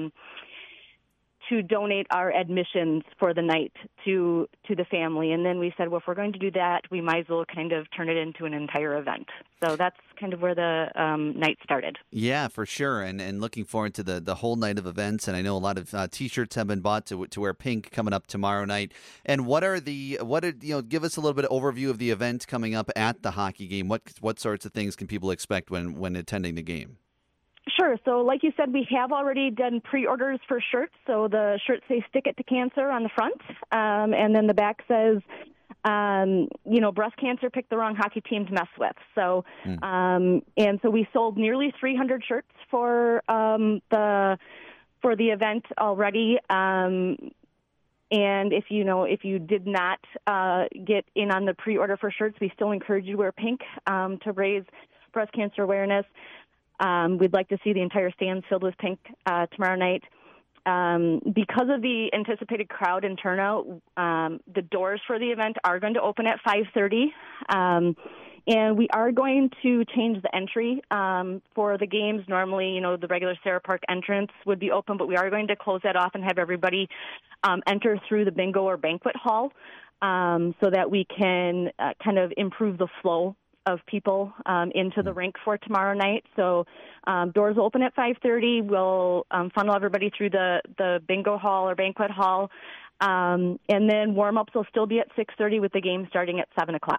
donate our admissions for the night to the family. And then we said, well, if we're going to do that, we might as well kind of turn it into an entire event. So that's kind of where the night started. Yeah, for sure. And looking forward to the whole night of events. And I know a lot of T-shirts have been bought to wear pink coming up tomorrow night. And give us a little bit of overview of the event coming up at the hockey game. What sorts of things can people expect when attending the game? Sure. So like you said, we have already done pre-orders for shirts. So the shirts say "Stick It to Cancer" on the front. And then the back says, breast cancer, pick the wrong hockey team to mess with. So, and so we sold nearly 300 shirts for the event already. And if you did not get in on the pre-order for shirts, we still encourage you to wear pink to raise breast cancer awareness. We'd like to see the entire stands filled with pink tomorrow night. Because of the anticipated crowd and turnout, the doors for the event are going to open at 5:30. And we are going to change the entry for the games. Normally, the regular Sayre Park entrance would be open, but we are going to close that off and have everybody enter through the bingo or banquet hall so that we can kind of improve the flow of people into the rink for tomorrow night. So doors will open at 5:30. We'll funnel everybody through the bingo hall or banquet hall. And then warm-ups will still be at 6:30 with the game starting at 7 o'clock.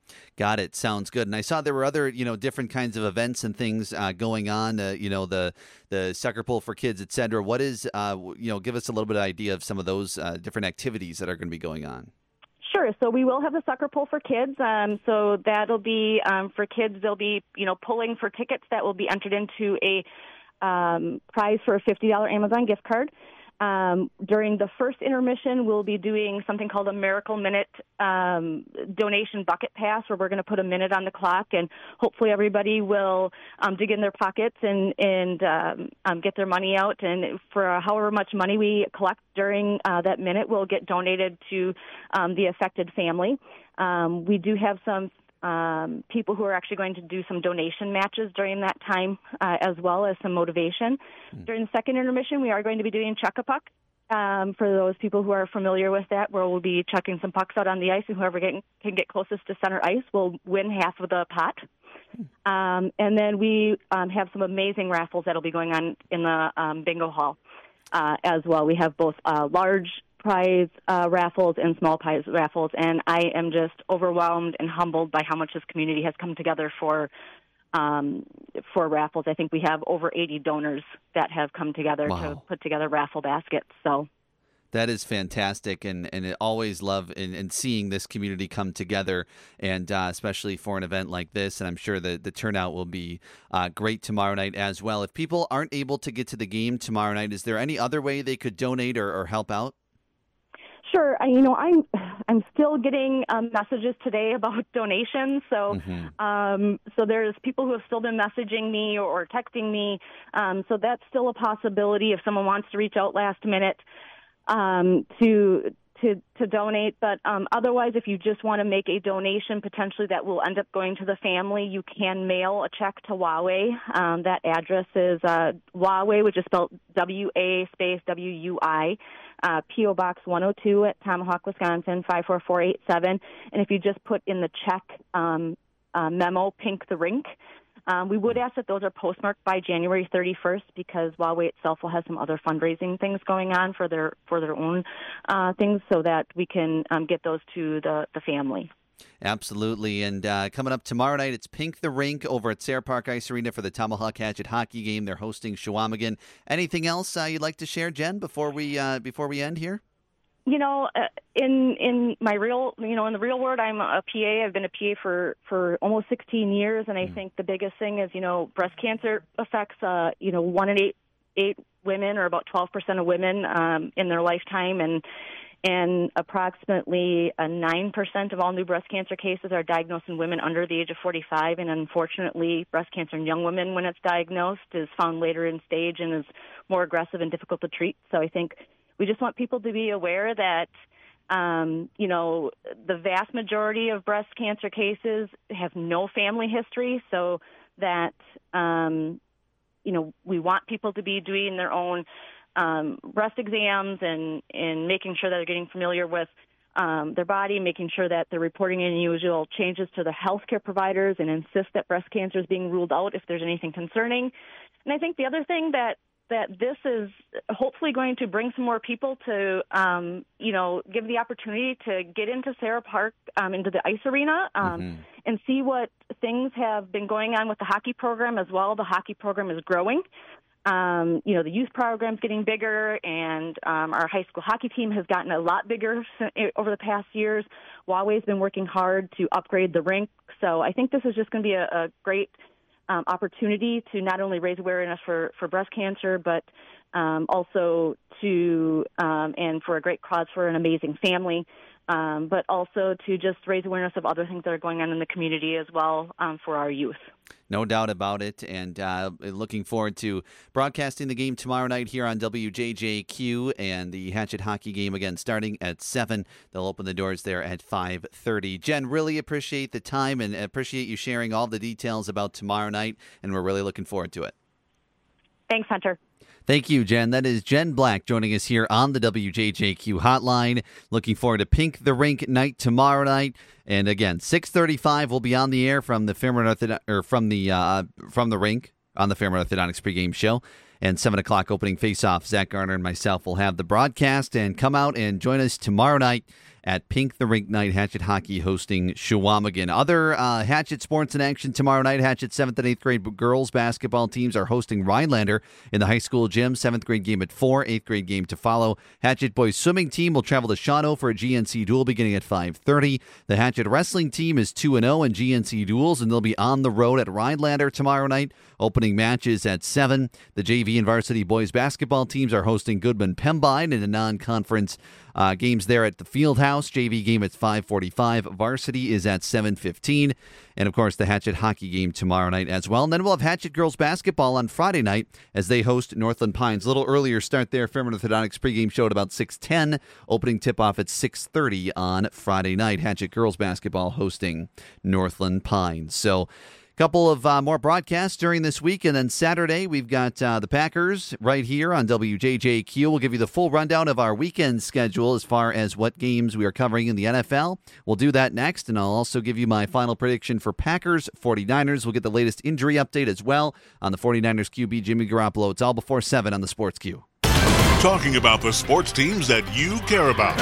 Got it. Sounds good. And I saw there were other, different kinds of events and things going on. The sucker pull for kids, et cetera. What is, give us a little bit of idea of some of those different activities that are going to be going on. Sure. So we will have the sucker pull for kids. So that'll be for kids. They'll be, pulling for tickets that will be entered into a prize for a $50 Amazon gift card. During the first intermission, we'll be doing something called a Miracle Minute donation bucket pass, where we're going to put a minute on the clock, and hopefully everybody will dig in their pockets and get their money out. And for however much money we collect during that minute, will get donated to the affected family. We do have some people who are actually going to do some donation matches during that time, as well as some motivation. During the second intermission, we are going to be doing Chuck-a-Puck. For those people who are familiar with that, where we'll be chucking some pucks out on the ice, and whoever can get closest to center ice will win half of the pot. And then we have some amazing raffles that'll be going on in the bingo hall as well. We have both large prize raffles and small prize raffles, and I am just overwhelmed and humbled by how much this community has come together for raffles. I think we have over 80 donors that have come together to put together raffle baskets. So that is fantastic, and I always love in seeing this community come together, and especially for an event like this. And I'm sure that the turnout will be great tomorrow night as well. If people aren't able to get to the game tomorrow night, is there any other way they could donate or help out? Sure. I'm still getting messages today about donations. So so there's people who have still been messaging me or texting me. So that's still a possibility if someone wants to reach out last minute to donate. But otherwise, if you just want to make a donation potentially that will end up going to the family, you can mail a check to Huawei. That address is Huawei, which is spelled W-A space W-U-I. P.O. Box 102 at Tomahawk, Wisconsin, 54487. And if you just put in the check memo, Pink the Rink, we would ask that those are postmarked by January 31st, because Huawei itself will have some other fundraising things going on for their own things, so that we can get those to the family. Absolutely. And coming up tomorrow night, it's Pink the Rink over at Sayre Park Ice Arena for the Tomahawk Hatchet hockey game. They're hosting Chequamegon. Anything else you'd like to share, Jen, before we end here? In my real, in the real world, I'm a PA. I've been a PA for almost 16 years, and I think the biggest thing is, breast cancer affects, 1 in 8 women, or about 12% of women in their lifetime, and approximately 9% of all new breast cancer cases are diagnosed in women under the age of 45. And unfortunately, breast cancer in young women, when it's diagnosed, is found later in stage and is more aggressive and difficult to treat. So I think we just want people to be aware that, the vast majority of breast cancer cases have no family history, so that, we want people to be doing their own breast exams and making sure that they're getting familiar with their body, making sure that they're reporting any unusual changes to the healthcare providers, and insist that breast cancer is being ruled out if there's anything concerning. And I think the other thing that this is hopefully going to bring some more people to, give the opportunity to get into Sayre Park, into the ice arena, and see what things have been going on with the hockey program as well. The hockey program is growing. The youth program's getting bigger, and our high school hockey team has gotten a lot bigger over the past years. Huawei's been working hard to upgrade the rink. So I think this is just going to be a great opportunity to not only raise awareness for breast cancer, but also to and for a great cause for an amazing family, but also to just raise awareness of other things that are going on in the community as well for our youth. No doubt about it, and looking forward to broadcasting the game tomorrow night here on WJJQ, and the Hatchet hockey game again starting at 7. They'll open the doors there at 5:30. Jen, really appreciate the time and appreciate you sharing all the details about tomorrow night, and we're really looking forward to it. Thanks, Hunter. Thank you, Jen. That is Jen Black joining us here on the WJJQ hotline. Looking forward to Pink the Rink night tomorrow night. And again, 6:35 will be on the air from the from the rink on the Fairmont Orthodontics pregame show. And 7 o'clock opening face-off. Zach Garner and myself will have the broadcast, and come out and join us tomorrow night at Pink the Rink Night. Hatchet Hockey hosting Shawamigan. Other Hatchet sports in action tomorrow night. Hatchet 7th and 8th grade girls basketball teams are hosting Rhinelander in the high school gym. 7th grade game at 4, 8th grade game to follow. Hatchet boys swimming team will travel to Shawano for a GNC duel beginning at 5:30. The Hatchet wrestling team is 2-0 in GNC duels, and they'll be on the road at Rhinelander tomorrow night. Opening matches at 7. The JV and varsity boys basketball teams are hosting Goodman Pembine in a non-conference games there at the Fieldhouse. JV game at 5:45. Varsity is at 7:15. And, of course, the Hatchet hockey game tomorrow night as well. And then we'll have Hatchet girls basketball on Friday night as they host Northland Pines. A little earlier start there. Fairmont Orthodontics pregame show at about 6:10. Opening tip-off at 6:30 on Friday night. Hatchet girls basketball hosting Northland Pines. So, couple of more broadcasts during this week, and then Saturday we've got the Packers right here on WJJQ. We'll give you the full rundown of our weekend schedule as far as what games we are covering in the NFL. We'll do that next, and I'll also give you my final prediction for Packers 49ers. We'll get the latest injury update as well on the 49ers QB Jimmy Garoppolo. It's all before 7 on the Sports Q. Talking about the sports teams that you care about.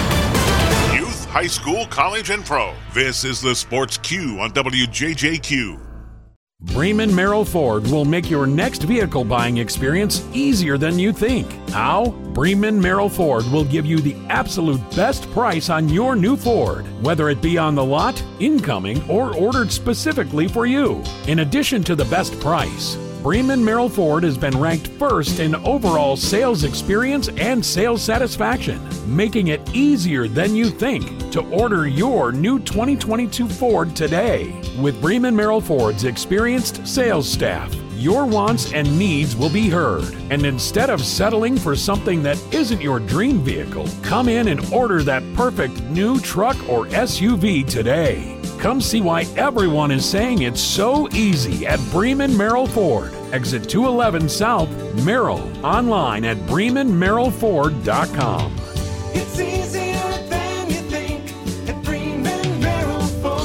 Youth, high school, college, and pro. This is the Sports Q on WJJQ. Bremen Merrill Ford will make your next vehicle buying experience easier than you think. How? Bremen Merrill Ford will give you the absolute best price on your new Ford, whether it be on the lot, incoming, or ordered specifically for you. In addition to the best price, Bremen Merrill Ford has been ranked first in overall sales experience and sales satisfaction, making it easier than you think to order your new 2022 Ford today. With Bremen Merrill Ford's experienced sales staff, your wants and needs will be heard. And instead of settling for something that isn't your dream vehicle, come in and order that perfect new truck or SUV today. Come see why everyone is saying it's so easy at Bremen Merrill Ford. Exit 211 South, Merrill. Online at BremenMerrillFord.com. It's easier than you think at Bremen Merrill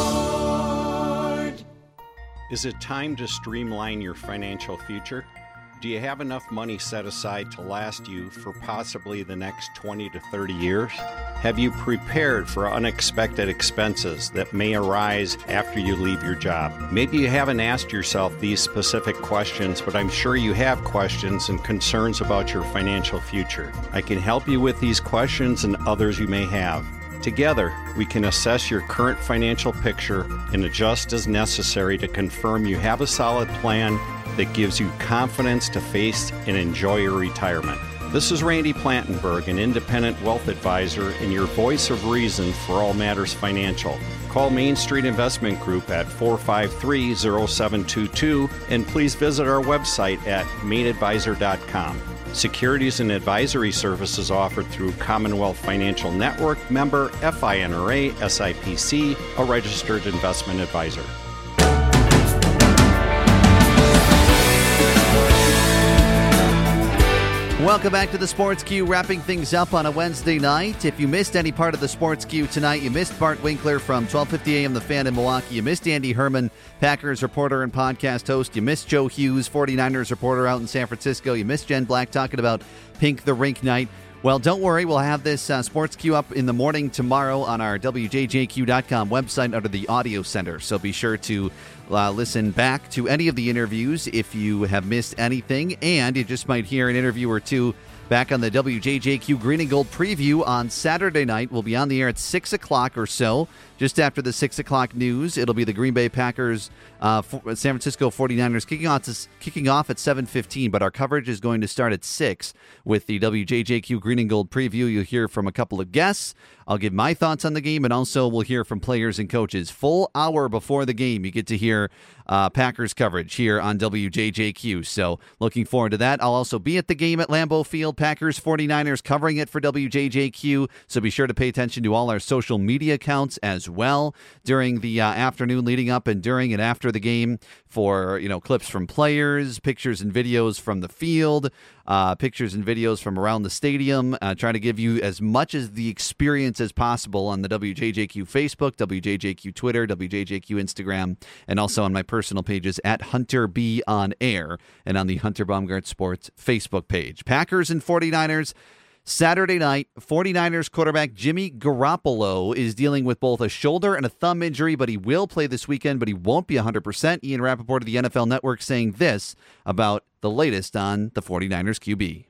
Ford. Is it time to streamline your financial future? Do you have enough money set aside to last you for possibly the next 20 to 30 years? Have you prepared for unexpected expenses that may arise after you leave your job? Maybe you haven't asked yourself these specific questions, but I'm sure you have questions and concerns about your financial future. I can help you with these questions and others you may have. Together, we can assess your current financial picture and adjust as necessary to confirm you have a solid plan that gives you confidence to face and enjoy your retirement. This is Randy Plantenberg, an independent wealth advisor and your voice of reason for all matters financial. Call Main Street Investment Group at 453-0722 and please visit our website at mainadvisor.com. Securities and advisory services offered through Commonwealth Financial Network, member FINRA, SIPC, a registered investment advisor. Welcome back to the Sports Q, wrapping things up on a Wednesday night. If you missed any part of the Sports Q tonight, you missed Bart Winkler from 12:50 a.m. The Fan in Milwaukee. You missed Andy Herman, Packers reporter and podcast host. You missed Joe Hughes, 49ers reporter out in San Francisco. You missed Jen Black talking about Pink the Rink Night. Well, don't worry. We'll have this Sports Q up in the morning tomorrow on our WJJQ.com website under the Audio Center. So be sure to listen back to any of the interviews if you have missed anything. And you just might hear an interview or two back on the WJJQ Green and Gold preview on Saturday night. We'll be on the air at 6 o'clock or so. Just after the 6 o'clock news, it'll be the Green Bay Packers, San Francisco 49ers kicking off at 7:15, but our coverage is going to start at 6 with the WJJQ Green and Gold preview. You'll hear from a couple of guests. I'll give my thoughts on the game, and also we'll hear from players and coaches. Full hour before the game, you get to hear Packers coverage here on WJJQ. So looking forward to that. I'll also be at the game at Lambeau Field, Packers 49ers, covering it for WJJQ. So be sure to pay attention to all our social media accounts as well during the afternoon leading up and during and after the game for clips from players, pictures and videos from the field, pictures and videos from around the stadium. Trying to give you as much as the experience as possible on the WJJQ Facebook, WJJQ Twitter, WJJQ Instagram, and also on my personal pages at Hunter B on Air and on the Hunter Baumgart Sports Facebook page. Packers and 49ers Saturday night, 49ers quarterback Jimmy Garoppolo is dealing with both a shoulder and a thumb injury, but he will play this weekend, but he won't be 100%. Ian Rappaport of the NFL Network saying this about the latest on the 49ers QB.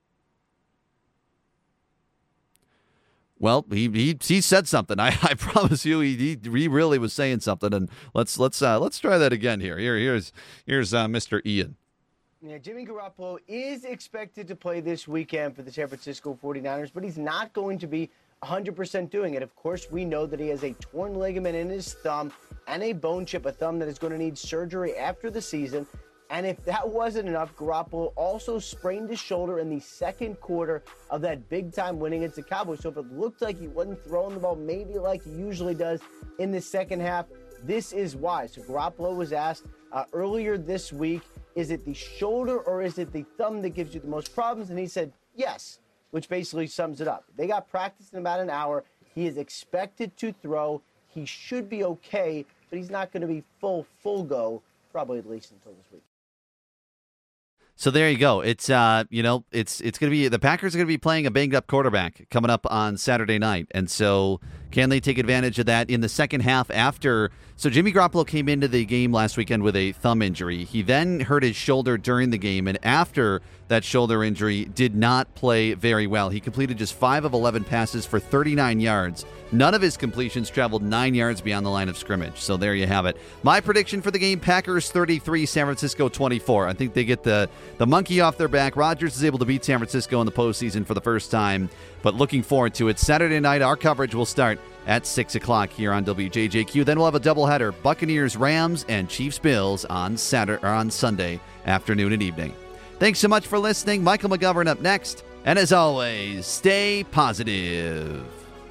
Well, he said something. I promise you, he really was saying something. And let's try that again here. Here's Mr. Ian. Yeah, Jimmy Garoppolo is expected to play this weekend for the San Francisco 49ers, but he's not going to be 100% doing it. Of course, we know that he has a torn ligament in his thumb and a bone chip, a thumb that is going to need surgery after the season. And if that wasn't enough, Garoppolo also sprained his shoulder in the second quarter of that big-time win against the Cowboys. So if it looked like he wasn't throwing the ball maybe like he usually does in the second half, this is why. So Garoppolo was asked earlier this week, is it the shoulder or is it the thumb that gives you the most problems? And he said, yes, which basically sums it up. They got practice in about an hour. He is expected to throw. He should be okay, but he's not going to be full go, probably at least until this week. So there you go. It's it's going to be the Packers are going to be playing a banged up quarterback coming up on Saturday night, and so can they take advantage of that in the second half? After so Jimmy Garoppolo came into the game last weekend with a thumb injury. He then hurt his shoulder during the game, and after that shoulder injury, did not play very well. He completed just 5 of 11 passes for 39 yards. None of his completions traveled 9 yards beyond the line of scrimmage. So there you have it. My prediction for the game: Packers 33, San Francisco 24. I think they get the monkey off their back. Rodgers is able to beat San Francisco in the postseason for the first time, but looking forward to it. Saturday night, our coverage will start at 6 o'clock here on WJJQ. Then we'll have a doubleheader: Buccaneers, Rams, and Chiefs, Bills on Sunday afternoon and evening. Thanks so much for listening. Michael McGovern up next. And as always, stay positive.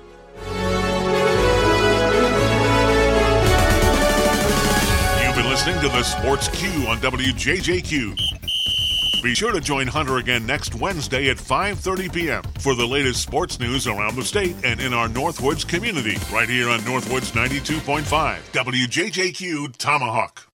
You've been listening to the Sports Q on WJJQ. Be sure to join Hunter again next Wednesday at 5:30 p.m. for the latest sports news around the state and in our Northwoods community, right here on Northwoods 92.5 WJJQ Tomahawk.